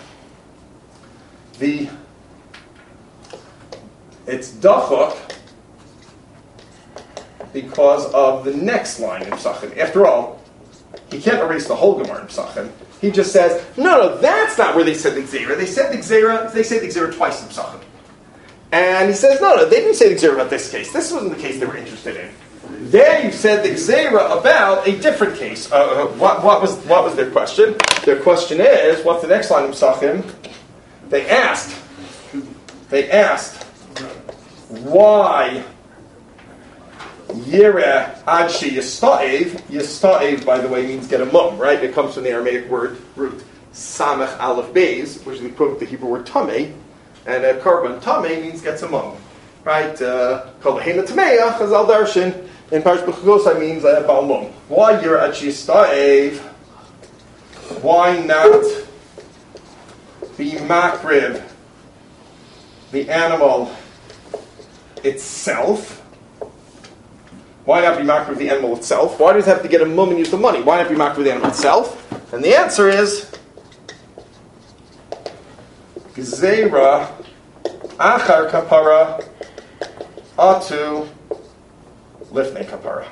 it's dachok because of the next line in Psachim. After all, he can't erase the whole Gemara in Psachim. He just says, no, that's not where they said the Gzeira. They say the Gzeira twice in Psachim. And he says, no, they didn't say the Gzeira about this case. This wasn't the case they were interested in. There you said the Gzeira about a different case. What was their question? Their question is, what's the next line in Psachim? They asked, why Yireh Adshi Yista'ev, by the way, means get a mum, right? It comes from the Aramaic root Samech Aleph Beis, which is the equivalent to the Hebrew word Tameh, and a korban Tameh means gets a mum, right? Called Behema Tameya, Chazal Darshan, in Parsh B'Chagosai means Baal Mum. Why Yireh Adshi Yista'ev? Why not be makriv the animal itself? Why not be makriv the animal itself? Why does it have to get a mum and use the money? Why not be makriv the animal itself? And the answer is Gzeira Achar Kapara Atu Lifnei Kapara,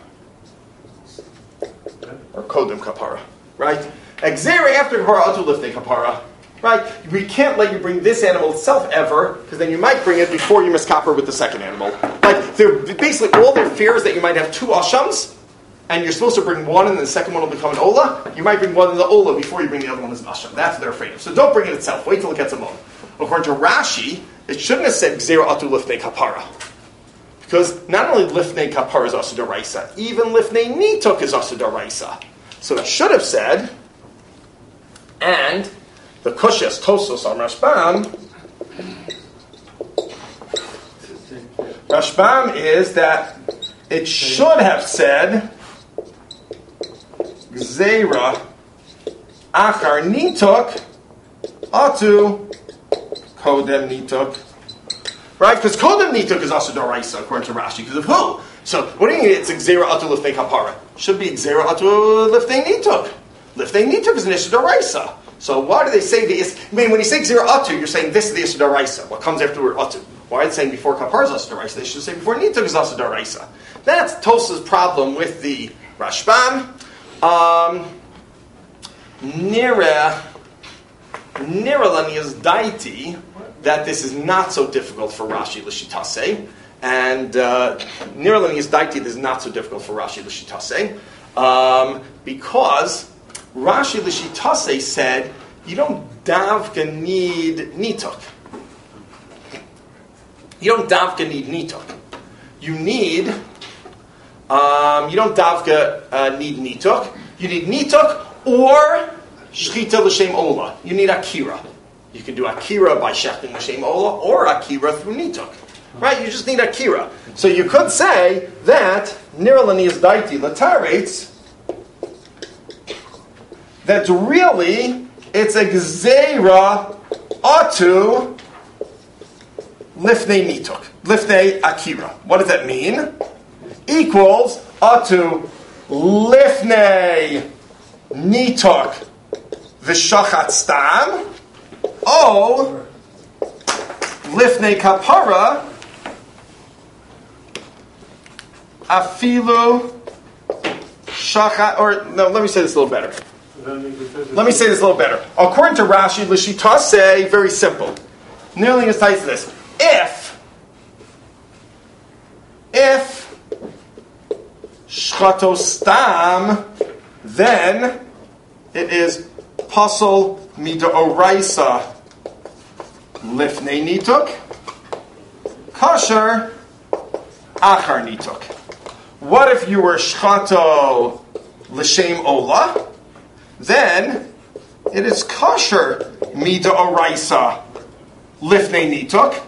or Kodem Kapara, right? Gzeira after Kapara Atu Lifnei Kapara. Right? We can't let you bring this animal itself ever, because then you might bring it before you miskaper with the second animal. Like, basically all their fear is that you might have two ashams, and you're supposed to bring one, and the second one will become an ola. You might bring one in the ola before you bring the other one as an asham. That's what they're afraid of. So don't bring it itself. Wait till it gets a mum. According to Rashi, it shouldn't have said Gzeira Atu Lifnei Kapara. Because not only Lifnei Kapara is Asa D'Oraisa, even Lifnei Nituk is Asa D'Oraisa. So it should have said, and the Kushas Tosfos on Rashbam is that it should have said Gzeira Achar Nituk Atu Kodem Nituk. Right? Because Kodem Nituk is also Doraisa, according to Rashi. Because of who? So, what do you mean it's Gzeira Atu Lifnei Kapara? Should be Gzeira Atu Lifnei Nituk. Lifnei Nituk is an Issa Doraisa. So why do they say when you say Gzeira Atu, you're saying this is the Issa Doraisa. What comes after the word Atu? Why are they saying before Kapar is Issa Doraisa? They should say before Nituk is Issa Doraisa. That's Tosfos' problem with the Rashbam. Nira Lanias Daiti, that this is not so difficult for Rashi L'Shitase, and Nira Lanias Daiti, this is not so difficult for Rashi L'Shitase, because Rashi L'Shitase said you don't davka need nituk. You don't davka need nituk. You don't davka need nituk. You need nituk or shchita l'shem ola. You need akira. You can do akira by shechting l'shem ola or akira through nituk. Right? You just need akira. So you could say that nira lanias daiti latarates that really it's a gzeira atu lifnei nituk, lifnei akira. What does that mean? Equals atu lifnei nituk v'shachat stam, o lifnei kapara afilu shachat. Or no, let me say this a little better. According to Rashi, l'shita say very simple. Nearly as tight as this. If shchato stam, then it is pasol mid'oraisa lifnei nituk, kasher achar nituk. What if you were shchato l'shem ola? Then it is kosher mid'oraisa lifnei nituk.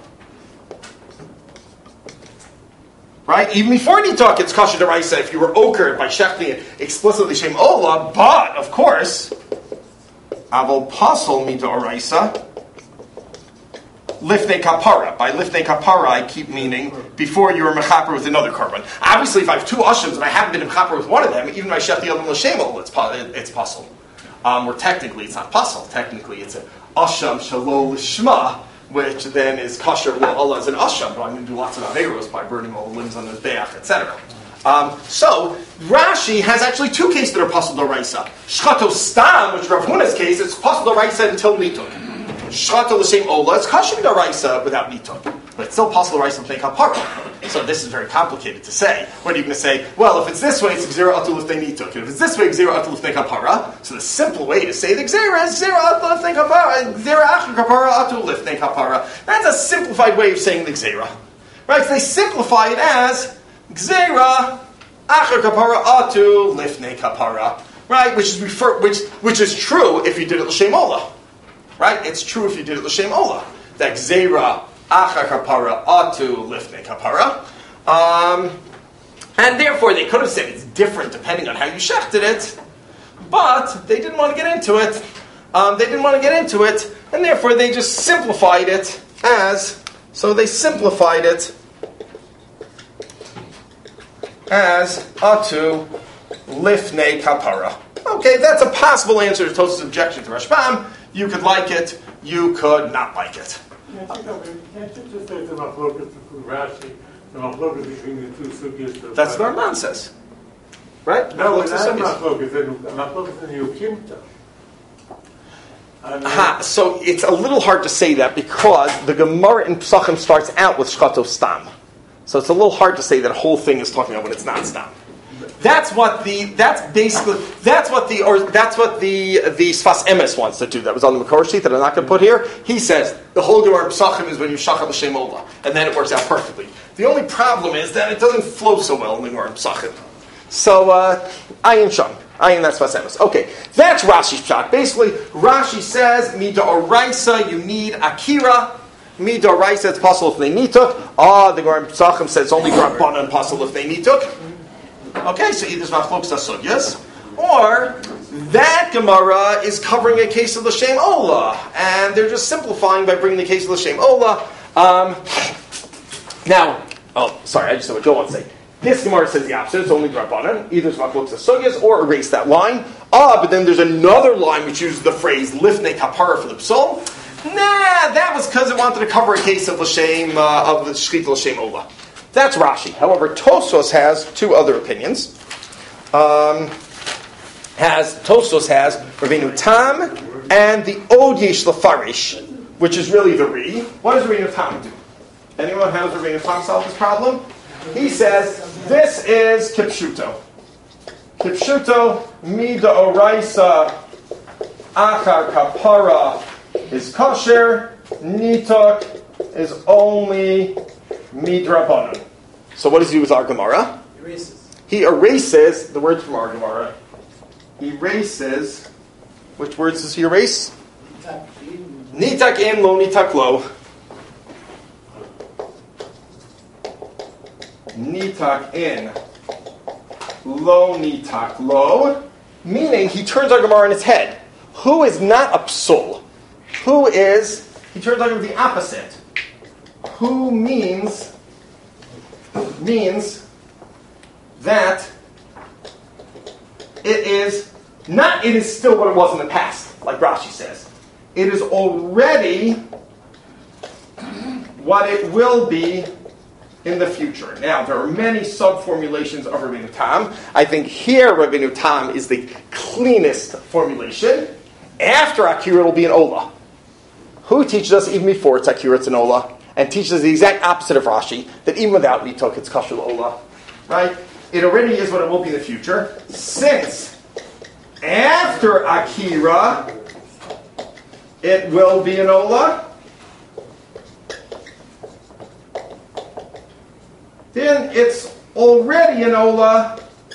Right? Even before nituk, it's kosher d'oraisa if you were okered by shechting it explicitly shem ola. But of course, avol pasol mid'oraisa lifnei kapara. By lifnei kapara, I keep meaning before you were mechaper with another korban. Obviously, if I have two ashams and I haven't been mechaper with one of them, even if I shech the other one l'shem ola, it's pasol. Or technically, it's not pasol. Technically, it's an asham shalol lishma, which then is kosher. Well, Allah is an asham, but I'm going to do lots of averos by burning all the limbs on the beach, etc. So Rashi has actually two cases that are pasol d'oraisa. Shchato stam, which Rav Huna's case, it's pasol d'oraisa until nituk. Shchato l'shem ola, it's kosher d'oraisa without nituk, but it's still pasol d'oraisa l'fnei kapara. So this is very complicated to say. What are you going to say? Well, if it's this way, it's gzera atu l'fnei nituk, and if it's this way, gzera atu l'fnei kapara. So the simple way to say the gzera is gzera atu l'fnei kapara, gzera achar kapara atu l'fnei kapara. That's a simplified way of saying the gzera, right? So they simplify it as gzera achar kapara atu l'fnei kapara, right? Which is true if you did it l'shem ola, right? It's true if you did it l'shem ola. That gzera achar kapara atu lifnei kapara. And therefore they could have said it's different depending on how you shechted it, but they didn't want to get into it. And therefore they just simplified it as atu lifnei kapara. Okay, that's a possible answer to Tosafos' objection to Rashbam. You could like it, you could not like it. Can't you just say it's a machlokas between Rashi, the machlokas between the two sugyas? That's what Ramban says, right? No, it's not machlokas. Machlokas in Yukimta. So it's a little hard to say that because the Gemara in Pesachim starts out with shchato stam. So it's a little hard to say that whole thing is talking about when it's not stam. That's what the Sfas Emes wants to do. That was on the Makor sheet that I'm not going to put here. He says the whole Gemara in Pesachim is when you shachar l'shem ola, and then it works out perfectly. The only problem is that it doesn't flow so well in the Gemara in Pesachim. So ayin sham. Ayin, that's Sfas Emes. Okay, that's Rashi's shot. Basically, Rashi says mid'oraisa you need akira. Mid'oraisa it's possible if they nituk. The Gemara in Pesachim says only Rabbanan possible if they nituk. Okay, so either Machlokas Sugyas, or that Gemara is covering a case of L'Shem Ola, and they're just simplifying by bringing the case of L'Shem Ola. I just said what Joe wants to say. This Gemara says the opposite, it's only Rabbanan, either Machlokas Sugyas, or erase that line. But then there's another line which uses the phrase Lifnei Kapara for the Psal. That was because it wanted to cover a case of L'Shem, of the Shchita L'Shem Ola. That's Rashi. However, Tosfos has two other opinions. Tosfos has Rabbeinu Tam and the Od Yesh Lefarish, which is really the Ri. What does Rabbeinu Tam do? Anyone has Rabbeinu Tam solve this problem? He says this is Kipshuto. Kipshuto mid'oraisa achar kapara is kosher. Nituk is only midrabanan. So what does he do with our Gemara? He erases the words from our Gemara. He erases. Which words does he erase? Nitak in, lo nitak lo. Nitak in, lo nitak lo. Meaning he turns our Gemara on its head. Who is not a psul? He turns our Gemara the opposite. who means that it is still what it was in the past, like Rashi says. It is already what it will be in the future. Now, there are many sub-formulations of Rabbeinu Tam. I think here Rabbeinu Tam is the cleanest formulation. After Akira, it'll be an Ola. Who teaches us even before it's Akira, it's an Ola? And teaches us the exact opposite of Rashi, that even without Nitok, it's Kashul Ola. Right? It already is what it will be in the future. Since after Akira, it will be an Ola, then it's already an Ola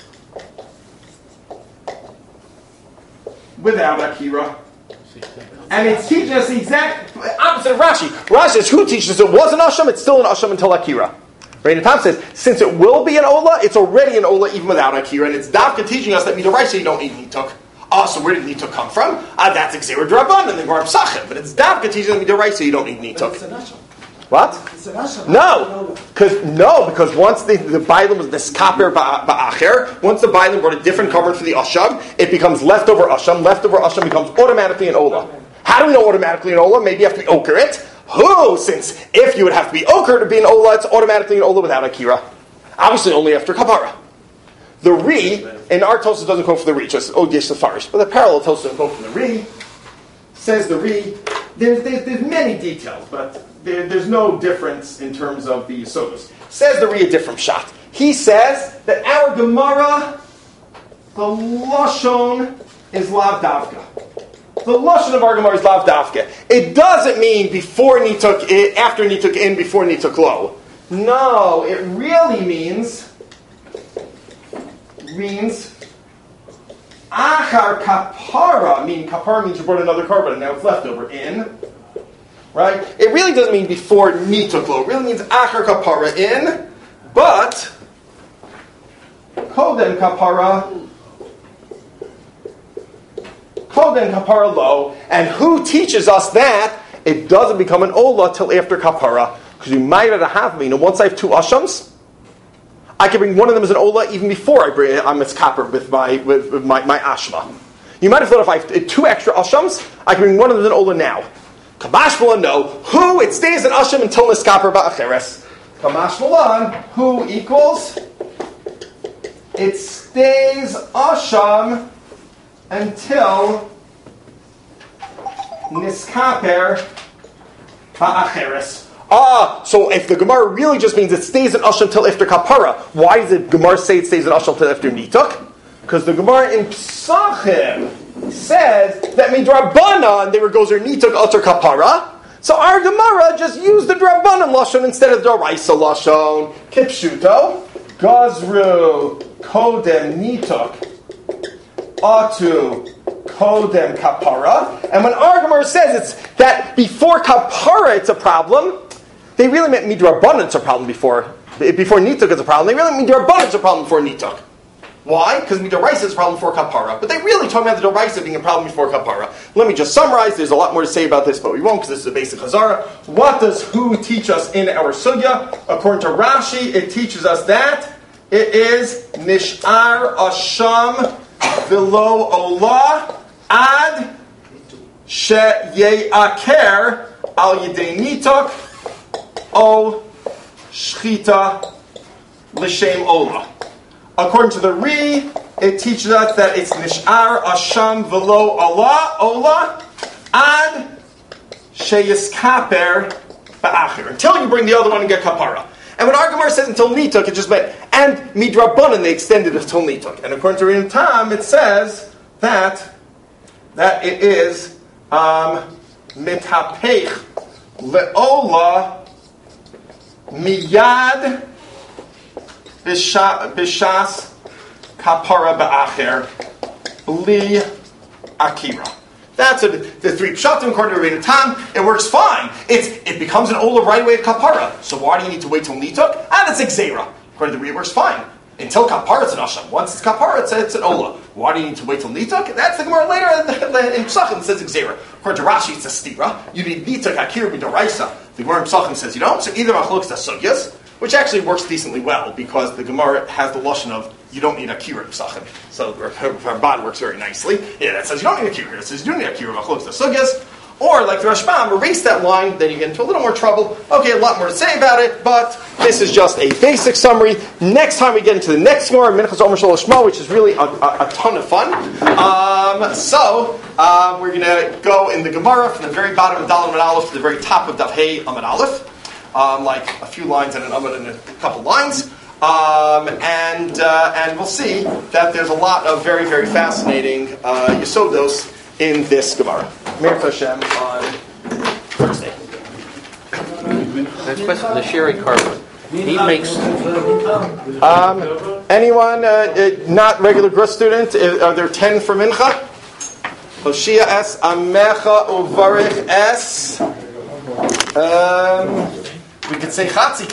without Akira. And it's teaching us the exact opposite of Rashi. Rashi says, who teaches us it was an Asham, it's still an Asham until Akira. Rabbeinu Tam says, since it will be an Ola, it's already an Ola even without Akira, and it's Davka teaching us that Midoraisa you don't need Nituk. So where did Nituk come from? That's Xera Draban and the Gemara Pesachim. But it's Davka teaching us Midoraisa you don't need Nituk. It's an Asham. What? It's an Asham. Because once the Bailam was the Skaper Ba'acher, once the Bailam brought a different cover for the Asham, it becomes leftover Asham. Leftover Asham becomes automatically an Ola. How do we know automatically an Ola? Maybe you have to be Oker it. Since if you would have to be Oker to be an Ola, it's automatically an Ola without Akira. Obviously only after Kapara. The Ri, and our Tosafos doesn't go for the Ri, just Yesh Safarish, but the parallel Tosafos doesn't go for the Ri. Says the Ri, there's many details, but there's no difference in terms of the Yesodus. Says the Ri a different shot. He says that our Gemara, the Lashon is Lav Davka. The Lashon of our Gemara is Lav Davka. It doesn't mean before Nituk, after Nituk in, before Nituk lo. No, it really means Achar Kapara, meaning Kapara means you brought another korban and now it's leftover in. Right? It really doesn't mean before Nituk lo. It really means Achar Kapara in, but Kodem Kapara lo. And who teaches us that it doesn't become an Ola till after Kapara? Because you might have once I have two Ashams, I can bring one of them as an Ola even before I'm a Skaper with my Ashma. You might have thought if I have two extra Ashams, I can bring one of them as an Ola now. Kamash Malan, no. Who? It stays an Asham until Niskaper Ba'acheres. Kamash Malan, who equals? It stays Asham until Niskaper Ba'acheres. So if the Gemara really just means it stays in Asham till after Kapara, why does the Gemara say it stays in Asham till after Nituk? Because the Gemara in Pesachim says that midrabanan there goes her Nituk alter Kapara. So our Gemara just used the Drabanan Lashon instead of the Doraisa Lashon. Kipshuto, Gazru, Kodem Nituk, Atu, Kodem Kapara. And when our Gemara says it's that before Kapara it's a problem, they really meant midrabanan it's a problem before Nituk is a problem. They really meant midrabanan it's a problem before Nituk. Why? Because midoraisa is a problem before kapara. But they really talking about the doraisa being a problem before kapara. Let me just summarize. There's a lot more to say about this, but we won't because this is a basic chazara. What does who teach us in our sugya? According to Rashi, it teaches us that it is nishar asham v'lo olah ad sheyeaker al yidei nitok o shchita l'shem olah. According to the Ri, it teaches us that it's nishar asham v'lo olah ad sheyiskaper ba'achir. Until you bring the other one and get kapara. And when our Gemara says until nituk, it just meant, and midrabanan, they extended it until nituk. And according to Rabbeinu Tam, it says that it is mitapech le'olah miyad bishas kapara ba'acher li akira. That's the three pshatim according to Rabbeinu Tam. It works fine. It becomes an ola right away at kapara. So why do you need to wait till nituk? That's xera. According to the Ri, it works fine. Until kapara, it's an asham. Once it's kapara, it's an ola. Why do you need to wait till Nituk? That's the Gemara later in Pesachim says Xera. According to Rashi, it's a stira. You need Nituk Akir B'Doraisa. The Gemara in Pesachim says you don't. So either Machlokes Sugyas, which actually works decently well because the Gemara has the lashon of you don't need Akira in Pesachim. So Ramban works very nicely. Yeah, that says you don't need Akira. It says you don't need Akira Machlokes Sugyas. Or, like the Rashbam, erase that line, then you get into a little more trouble. Okay, a lot more to say about it, but this is just a basic summary. Next time we get into the next Gemara, Minchas Omer Shalosh Shmo, which is really a ton of fun. We're going to go in the Gemara from the very bottom of Daled Amud Aleph to the very top of Daf Hey Amud Aleph. Like a few lines and an Amud and a couple lines. And we'll see that there's a lot of very, very fascinating Yesodos in this Gemara. Mir Hashem on Thursday. Next question, the Sherry Carver. He makes... anyone not regular grad student? Are there 10 for Mincha? Hoshia es Amecha Uvarich es. We could say Chatzi